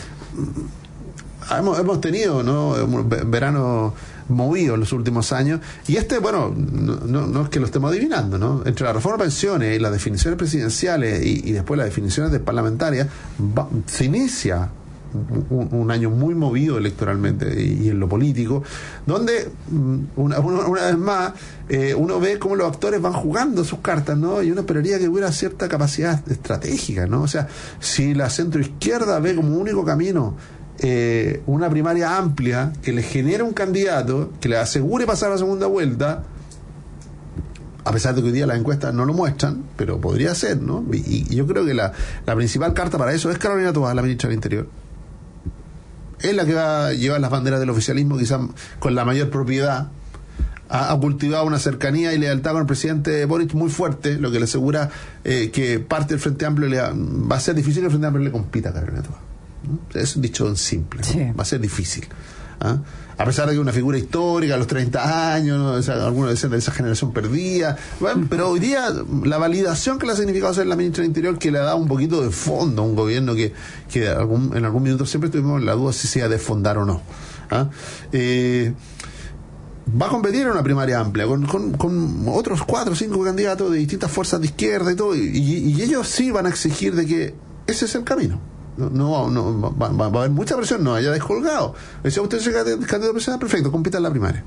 hemos tenido, ¿no? Un verano movido en los últimos años, y no es que lo estemos adivinando, ¿no? Entre la reforma de pensiones y las definiciones presidenciales y después las definiciones de parlamentarias, se inicia un año muy movido electoralmente y en lo político, donde una vez más uno ve cómo los actores van jugando sus cartas, ¿no? Y uno esperaría que hubiera cierta capacidad estratégica, ¿no? O sea, si la centroizquierda ve como único camino una primaria amplia que le genere un candidato que le asegure pasar a la segunda vuelta, a pesar de que hoy día las encuestas no lo muestran, pero podría ser, ¿no? Y yo creo que la principal carta para eso es Carolina Toá, la ministra del Interior. Es la que va a llevar las banderas del oficialismo, quizás con la mayor propiedad. Ha cultivado una cercanía y lealtad con el presidente Boric muy fuerte, lo que le asegura que parte del Frente Amplio va a ser difícil que el Frente Amplio le compita a Carolina Toá. Es un dicho en simple, ¿no? Sí. Va a ser difícil, ¿ah? A pesar de que es una figura histórica a los 30 años, ¿no? Algunos decían de esa generación perdida, pero hoy día la validación que le ha significado ser la ministra del Interior, que le ha dado un poquito de fondo a un gobierno que en algún minuto siempre tuvimos la duda si se iba a desfondar o no, ¿ah? Va a competir en una primaria amplia con otros 4 o 5 candidatos de distintas fuerzas de izquierda y todo, y ellos sí van a exigir de que ese es el camino. No va a haber mucha presión, no haya descolgado. Si usted es candidato a presidencia, perfecto, compita en la primaria.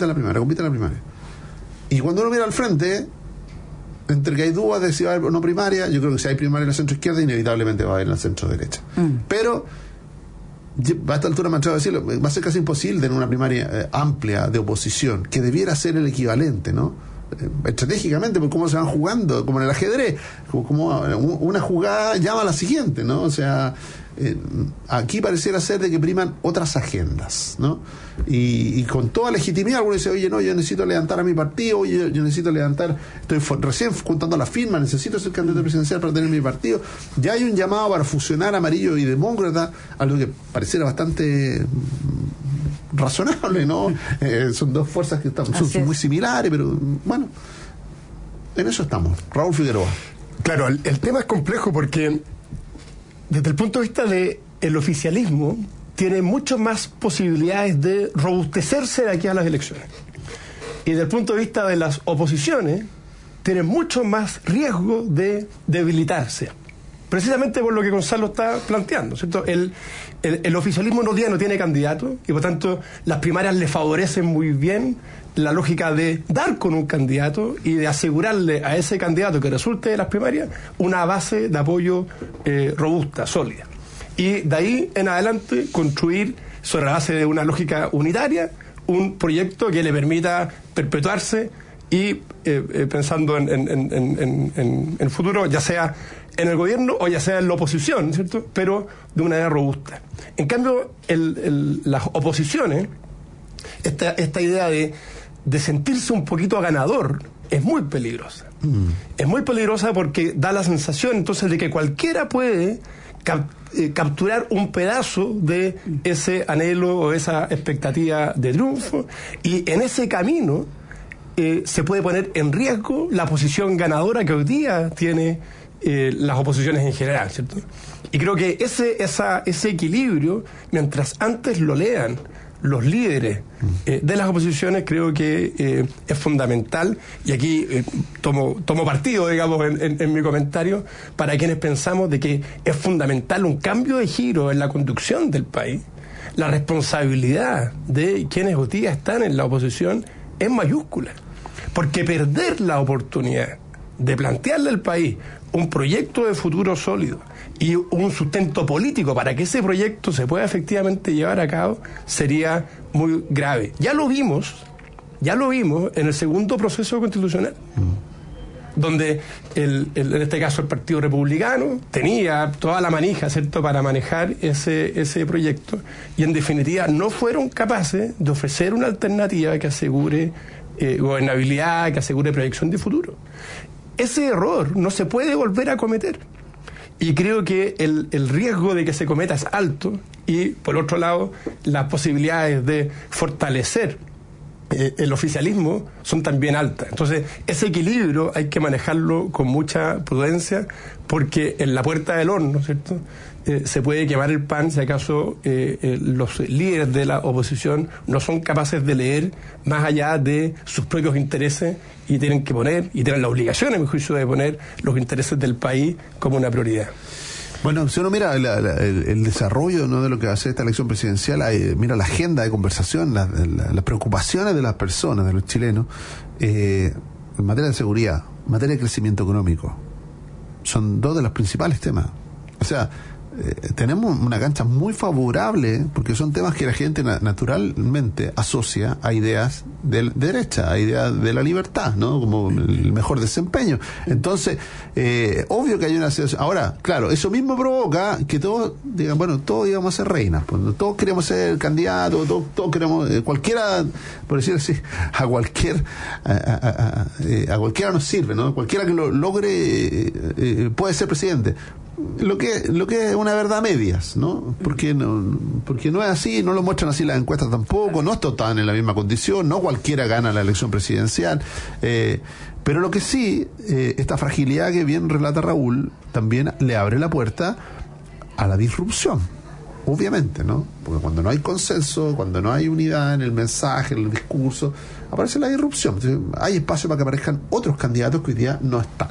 Y cuando uno mira al frente, entre que hay dudas de si va a haber o no primaria, yo creo que si hay primaria en la centro izquierda, inevitablemente va a haber en la centro derecha. Pero a esta altura me atrevo a decirlo, va a ser casi imposible tener una primaria amplia de oposición, que debiera ser el equivalente, ¿no? Estratégicamente, por cómo se van jugando, como en el ajedrez, como una jugada llama a la siguiente, ¿no? O sea, aquí pareciera ser de que priman otras agendas, ¿no? Y con toda legitimidad, algunos dicen, oye, no, yo necesito levantar a mi partido, oye, yo necesito levantar, estoy recién juntando las firmas, necesito ser candidato presidencial para tener mi partido. Ya hay un llamado para fusionar amarillo y demócrata, algo que pareciera bastante razonable, ¿no? Son dos fuerzas que son muy similares, pero bueno, en eso estamos. Raúl Figueroa. Claro, el tema es complejo porque desde el punto de vista del oficialismo tiene mucho más posibilidades de robustecerse de aquí a las elecciones, y desde el punto de vista de las oposiciones tiene mucho más riesgo de debilitarse, precisamente por lo que Gonzalo está planteando, ¿cierto? El oficialismo no tiene candidato, y por tanto las primarias le favorecen muy bien la lógica de dar con un candidato y de asegurarle a ese candidato que resulte de las primarias una base de apoyo robusta, sólida. Y de ahí en adelante construir sobre la base de una lógica unitaria un proyecto que le permita perpetuarse y pensando en el futuro, ya sea en el gobierno o ya sea en la oposición, ¿cierto? Pero de una manera robusta. En cambio, las oposiciones, esta idea de sentirse un poquito ganador es muy peligrosa. Es muy peligrosa porque da la sensación entonces de que cualquiera puede capturar un pedazo de ese anhelo o esa expectativa de triunfo, y en ese camino se puede poner en riesgo la posición ganadora que hoy día tiene las oposiciones en general, ¿cierto? Y creo que ese equilibrio, mientras antes lo lean los líderes de las oposiciones, creo que es fundamental, y aquí tomo partido, digamos, en mi comentario, para quienes pensamos de que es fundamental un cambio de giro en la conducción del país. La responsabilidad de quienes hoy día están en la oposición es mayúscula, porque perder la oportunidad de plantearle al país un proyecto de futuro sólido y un sustento político para que ese proyecto se pueda efectivamente llevar a cabo sería muy grave. Ya lo vimos en el segundo proceso constitucional, donde en este caso el Partido Republicano tenía toda la manija, ¿cierto?, para manejar ese proyecto, y en definitiva no fueron capaces de ofrecer una alternativa que asegure gobernabilidad, que asegure proyección de futuro. Ese error no se puede volver a cometer, y creo que el riesgo de que se cometa es alto, y por otro lado las posibilidades de fortalecer el oficialismo son también altas. Entonces ese equilibrio hay que manejarlo con mucha prudencia, porque en la puerta del horno, ¿cierto?, se puede quemar el pan si acaso los líderes de la oposición no son capaces de leer más allá de sus propios intereses, y tienen que poner, y tienen la obligación, en mi juicio, de poner los intereses del país como una prioridad. Bueno, si uno mira el desarrollo, ¿no?, de lo que va a ser esta elección presidencial, mira la agenda de conversación, las preocupaciones de las personas, de los chilenos, en materia de seguridad, en materia de crecimiento económico, son dos de los principales temas. O sea, tenemos una cancha muy favorable, porque son temas que la gente naturalmente asocia a ideas de derecha, a ideas de la libertad, ¿no?, como el mejor desempeño. Entonces, obvio que hay una asociación. Ahora, claro, eso mismo provoca que todos digan, bueno, todos íbamos a ser reinas, pues, todos queremos ser candidatos, todos queremos, cualquiera, por decir así, a cualquiera nos sirve, ¿no? Cualquiera que lo logre puede ser presidente. Lo que es una verdad a medias, ¿no? Porque no es así, no lo muestran así las encuestas tampoco, no están en la misma condición, no cualquiera gana la elección presidencial, pero lo que sí, esta fragilidad que bien relata Raúl, también le abre la puerta a la disrupción, obviamente, ¿no? Porque cuando no hay consenso, cuando no hay unidad en el mensaje, en el discurso, aparece la disrupción. Entonces, hay espacio para que aparezcan otros candidatos que hoy día no están,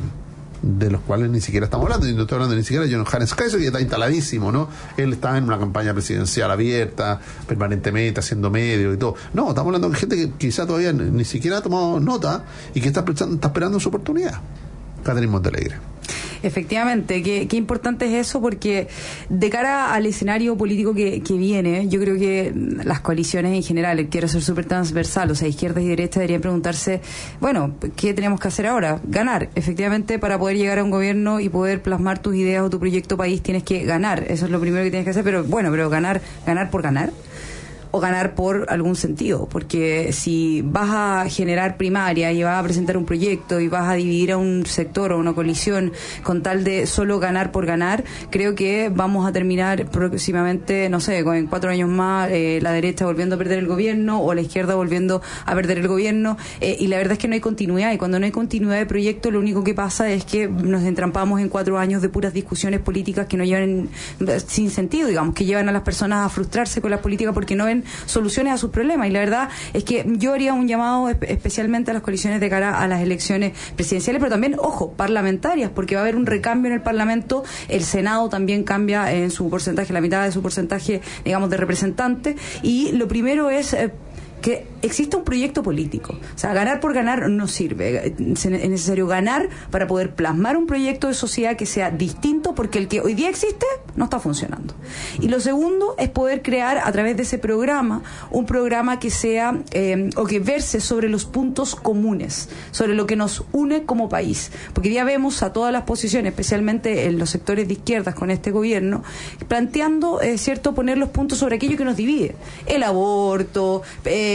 de los cuales ni siquiera estamos hablando, y no estoy hablando ni siquiera de Johannes Kaiser, que está instaladísimo, ¿no? Él está en una campaña presidencial abierta, permanentemente haciendo medios y todo. No, estamos hablando de gente que quizá todavía ni siquiera ha tomado nota y que está esperando su oportunidad. Catherine Montalegre. Efectivamente, qué importante es eso, porque de cara al escenario político que viene, yo creo que las coaliciones en general, quiero ser súper transversal, o sea, izquierda y derecha deberían preguntarse, bueno, ¿qué tenemos que hacer ahora? Ganar. Efectivamente, para poder llegar a un gobierno y poder plasmar tus ideas o tu proyecto país, tienes que ganar. Eso es lo primero que tienes que hacer, pero ganar por ganar, o ganar por algún sentido, porque si vas a generar primaria y vas a presentar un proyecto y vas a dividir a un sector o una coalición con tal de solo ganar por ganar, creo que vamos a terminar próximamente, no sé, en 4 años más, la derecha volviendo a perder el gobierno o la izquierda volviendo a perder el gobierno, y la verdad es que no hay continuidad, y cuando no hay continuidad de proyecto, lo único que pasa es que nos entrampamos en 4 años de puras discusiones políticas que no llevan sin sentido, digamos, que llevan a las personas a frustrarse con la política porque no ven soluciones a sus problemas. Y la verdad es que yo haría un llamado especialmente a las coaliciones de cara a las elecciones presidenciales, pero también, ojo, parlamentarias, porque va a haber un recambio en el Parlamento. El Senado también cambia en su porcentaje, la mitad de su porcentaje, digamos, de representantes, y lo primero es que exista un proyecto político. O sea, ganar por ganar no sirve. Es necesario ganar para poder plasmar un proyecto de sociedad que sea distinto, porque el que hoy día existe no está funcionando. Y lo segundo es poder crear a través de ese programa, un programa que sea o que verse sobre los puntos comunes, sobre lo que nos une como país. Porque ya vemos a todas las posiciones, especialmente en los sectores de izquierdas con este gobierno, planteando, ¿cierto?, poner los puntos sobre aquello que nos divide. El aborto,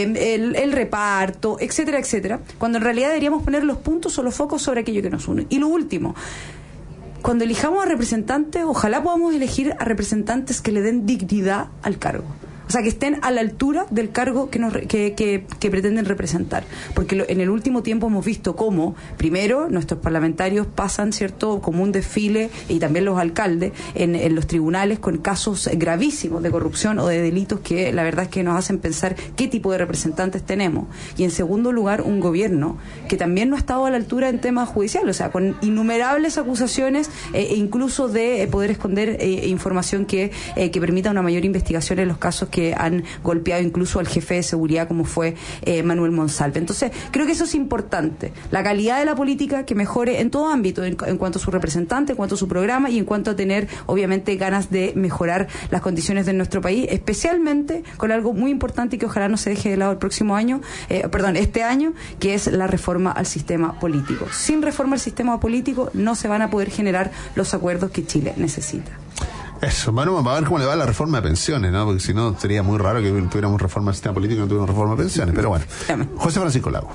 el reparto, etcétera, etcétera, cuando en realidad deberíamos poner los puntos o los focos sobre aquello que nos une. Y lo último, cuando elijamos a representantes, ojalá podamos elegir a representantes que le den dignidad al cargo. O sea, que estén a la altura del cargo que pretenden representar. Porque en el último tiempo hemos visto cómo, primero, nuestros parlamentarios pasan, ¿cierto?, como un desfile, y también los alcaldes, en los tribunales con casos gravísimos de corrupción o de delitos que la verdad es que nos hacen pensar qué tipo de representantes tenemos. Y en segundo lugar, un gobierno que también no ha estado a la altura en temas judiciales, o sea, con innumerables acusaciones e incluso de poder esconder información que permita una mayor investigación en los casos que han golpeado incluso al jefe de seguridad como fue Manuel Monsalve. Entonces, creo que eso es importante. La calidad de la política que mejore en todo ámbito, en cuanto a su representante, en cuanto a su programa y en cuanto a tener, obviamente, ganas de mejorar las condiciones de nuestro país, especialmente con algo muy importante y que ojalá no se deje de lado el próximo año, este año, que es la reforma al sistema político. Sin reforma al sistema político no se van a poder generar los acuerdos que Chile necesita. Eso, bueno, vamos a ver cómo le va la reforma de pensiones, ¿no? Porque si no, sería muy raro que tuviéramos reforma del sistema político y no tuviéramos reforma de pensiones. Pero bueno, José Francisco Lago.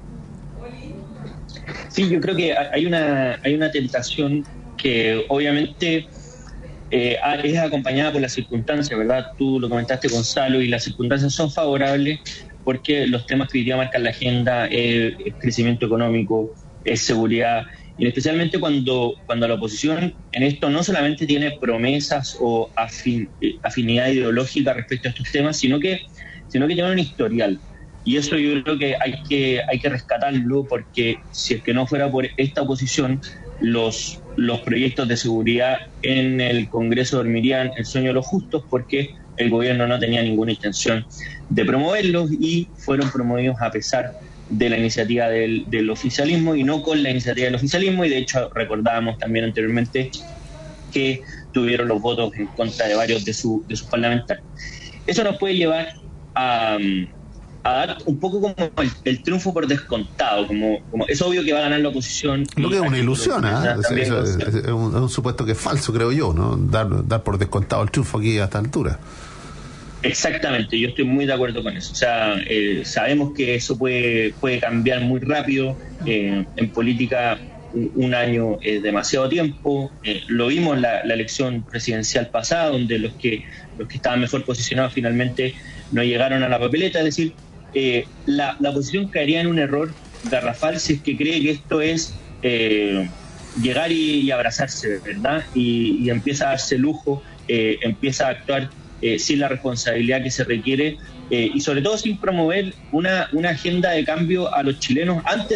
Sí, yo creo que hay una tentación que obviamente es acompañada por las circunstancias, ¿verdad? Tú lo comentaste, Gonzalo, y las circunstancias son favorables porque los temas que hoy día marcan la agenda es crecimiento económico, es seguridad. Y especialmente cuando la oposición en esto no solamente tiene promesas o afinidad ideológica respecto a estos temas, sino que tiene un historial. Y eso yo creo que hay que rescatarlo, porque si es que no fuera por esta oposición, los proyectos de seguridad en el Congreso dormirían el sueño de los justos, porque el gobierno no tenía ninguna intención de promoverlos y fueron promovidos a pesar de la iniciativa del oficialismo y no con la iniciativa del oficialismo, y de hecho recordábamos también anteriormente que tuvieron los votos en contra de varios de sus parlamentarios. Eso nos puede llevar a dar un poco como el triunfo por descontado, como es obvio que va a ganar la oposición. Lo que es una ilusión, es un supuesto que es falso, creo yo, ¿no? Dar por descontado el triunfo aquí a esta altura. Exactamente, yo estoy muy de acuerdo con eso. O sea, sabemos que eso puede cambiar muy rápido. En política, un año es demasiado tiempo. Lo vimos en la elección presidencial pasada, donde los que estaban mejor posicionados finalmente no llegaron a la papeleta. Es decir, la oposición caería en un error garrafal si es que cree que esto es llegar y abrazarse, ¿verdad? Y empieza a darse lujo, empieza a actuar sin la responsabilidad que se requiere y sobre todo sin promover una agenda de cambio a los chilenos antes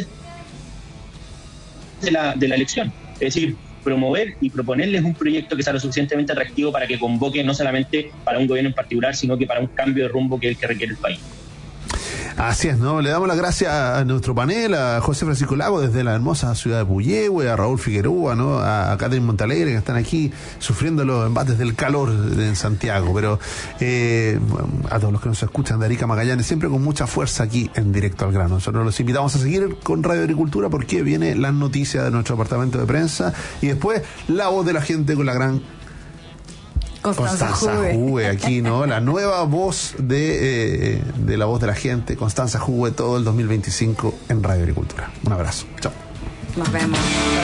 de la elección. Es decir, promover y proponerles un proyecto que sea lo suficientemente atractivo para que convoque no solamente para un gobierno en particular, sino que para un cambio de rumbo que es el que requiere el país. Así es, ¿no? Le damos las gracias a nuestro panel, a José Francisco Lago desde la hermosa ciudad de Puyehue, a Raúl Figueroa, ¿no? A Catherine Montalegre, que están aquí sufriendo los embates del calor en Santiago, pero a todos los que nos escuchan de Arica Magallanes, siempre con mucha fuerza aquí en Directo al Grano. Nosotros los invitamos a seguir con Radio Agricultura porque viene las noticias de nuestro departamento de prensa y después la voz de la gente con la gran Constanza Juve, aquí, ¿no? La nueva voz de la voz de la gente, Constanza Juve, todo el 2025 en Radio Agricultura. Un abrazo. Chao. Nos vemos.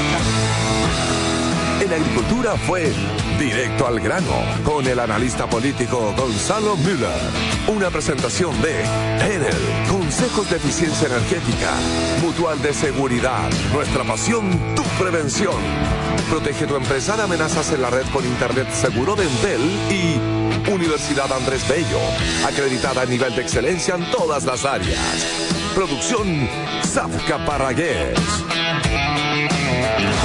En Agricultura fue Directo al Grano con el analista político Gonzalo Müller. Una presentación de Enel, Consejos de Eficiencia Energética, Mutual de Seguridad, nuestra pasión, tu prevención. Protege tu empresa de amenazas en la red con Internet seguro de Entel y Universidad Andrés Bello, acreditada a nivel de excelencia en todas las áreas. Producción Zafka Parragués.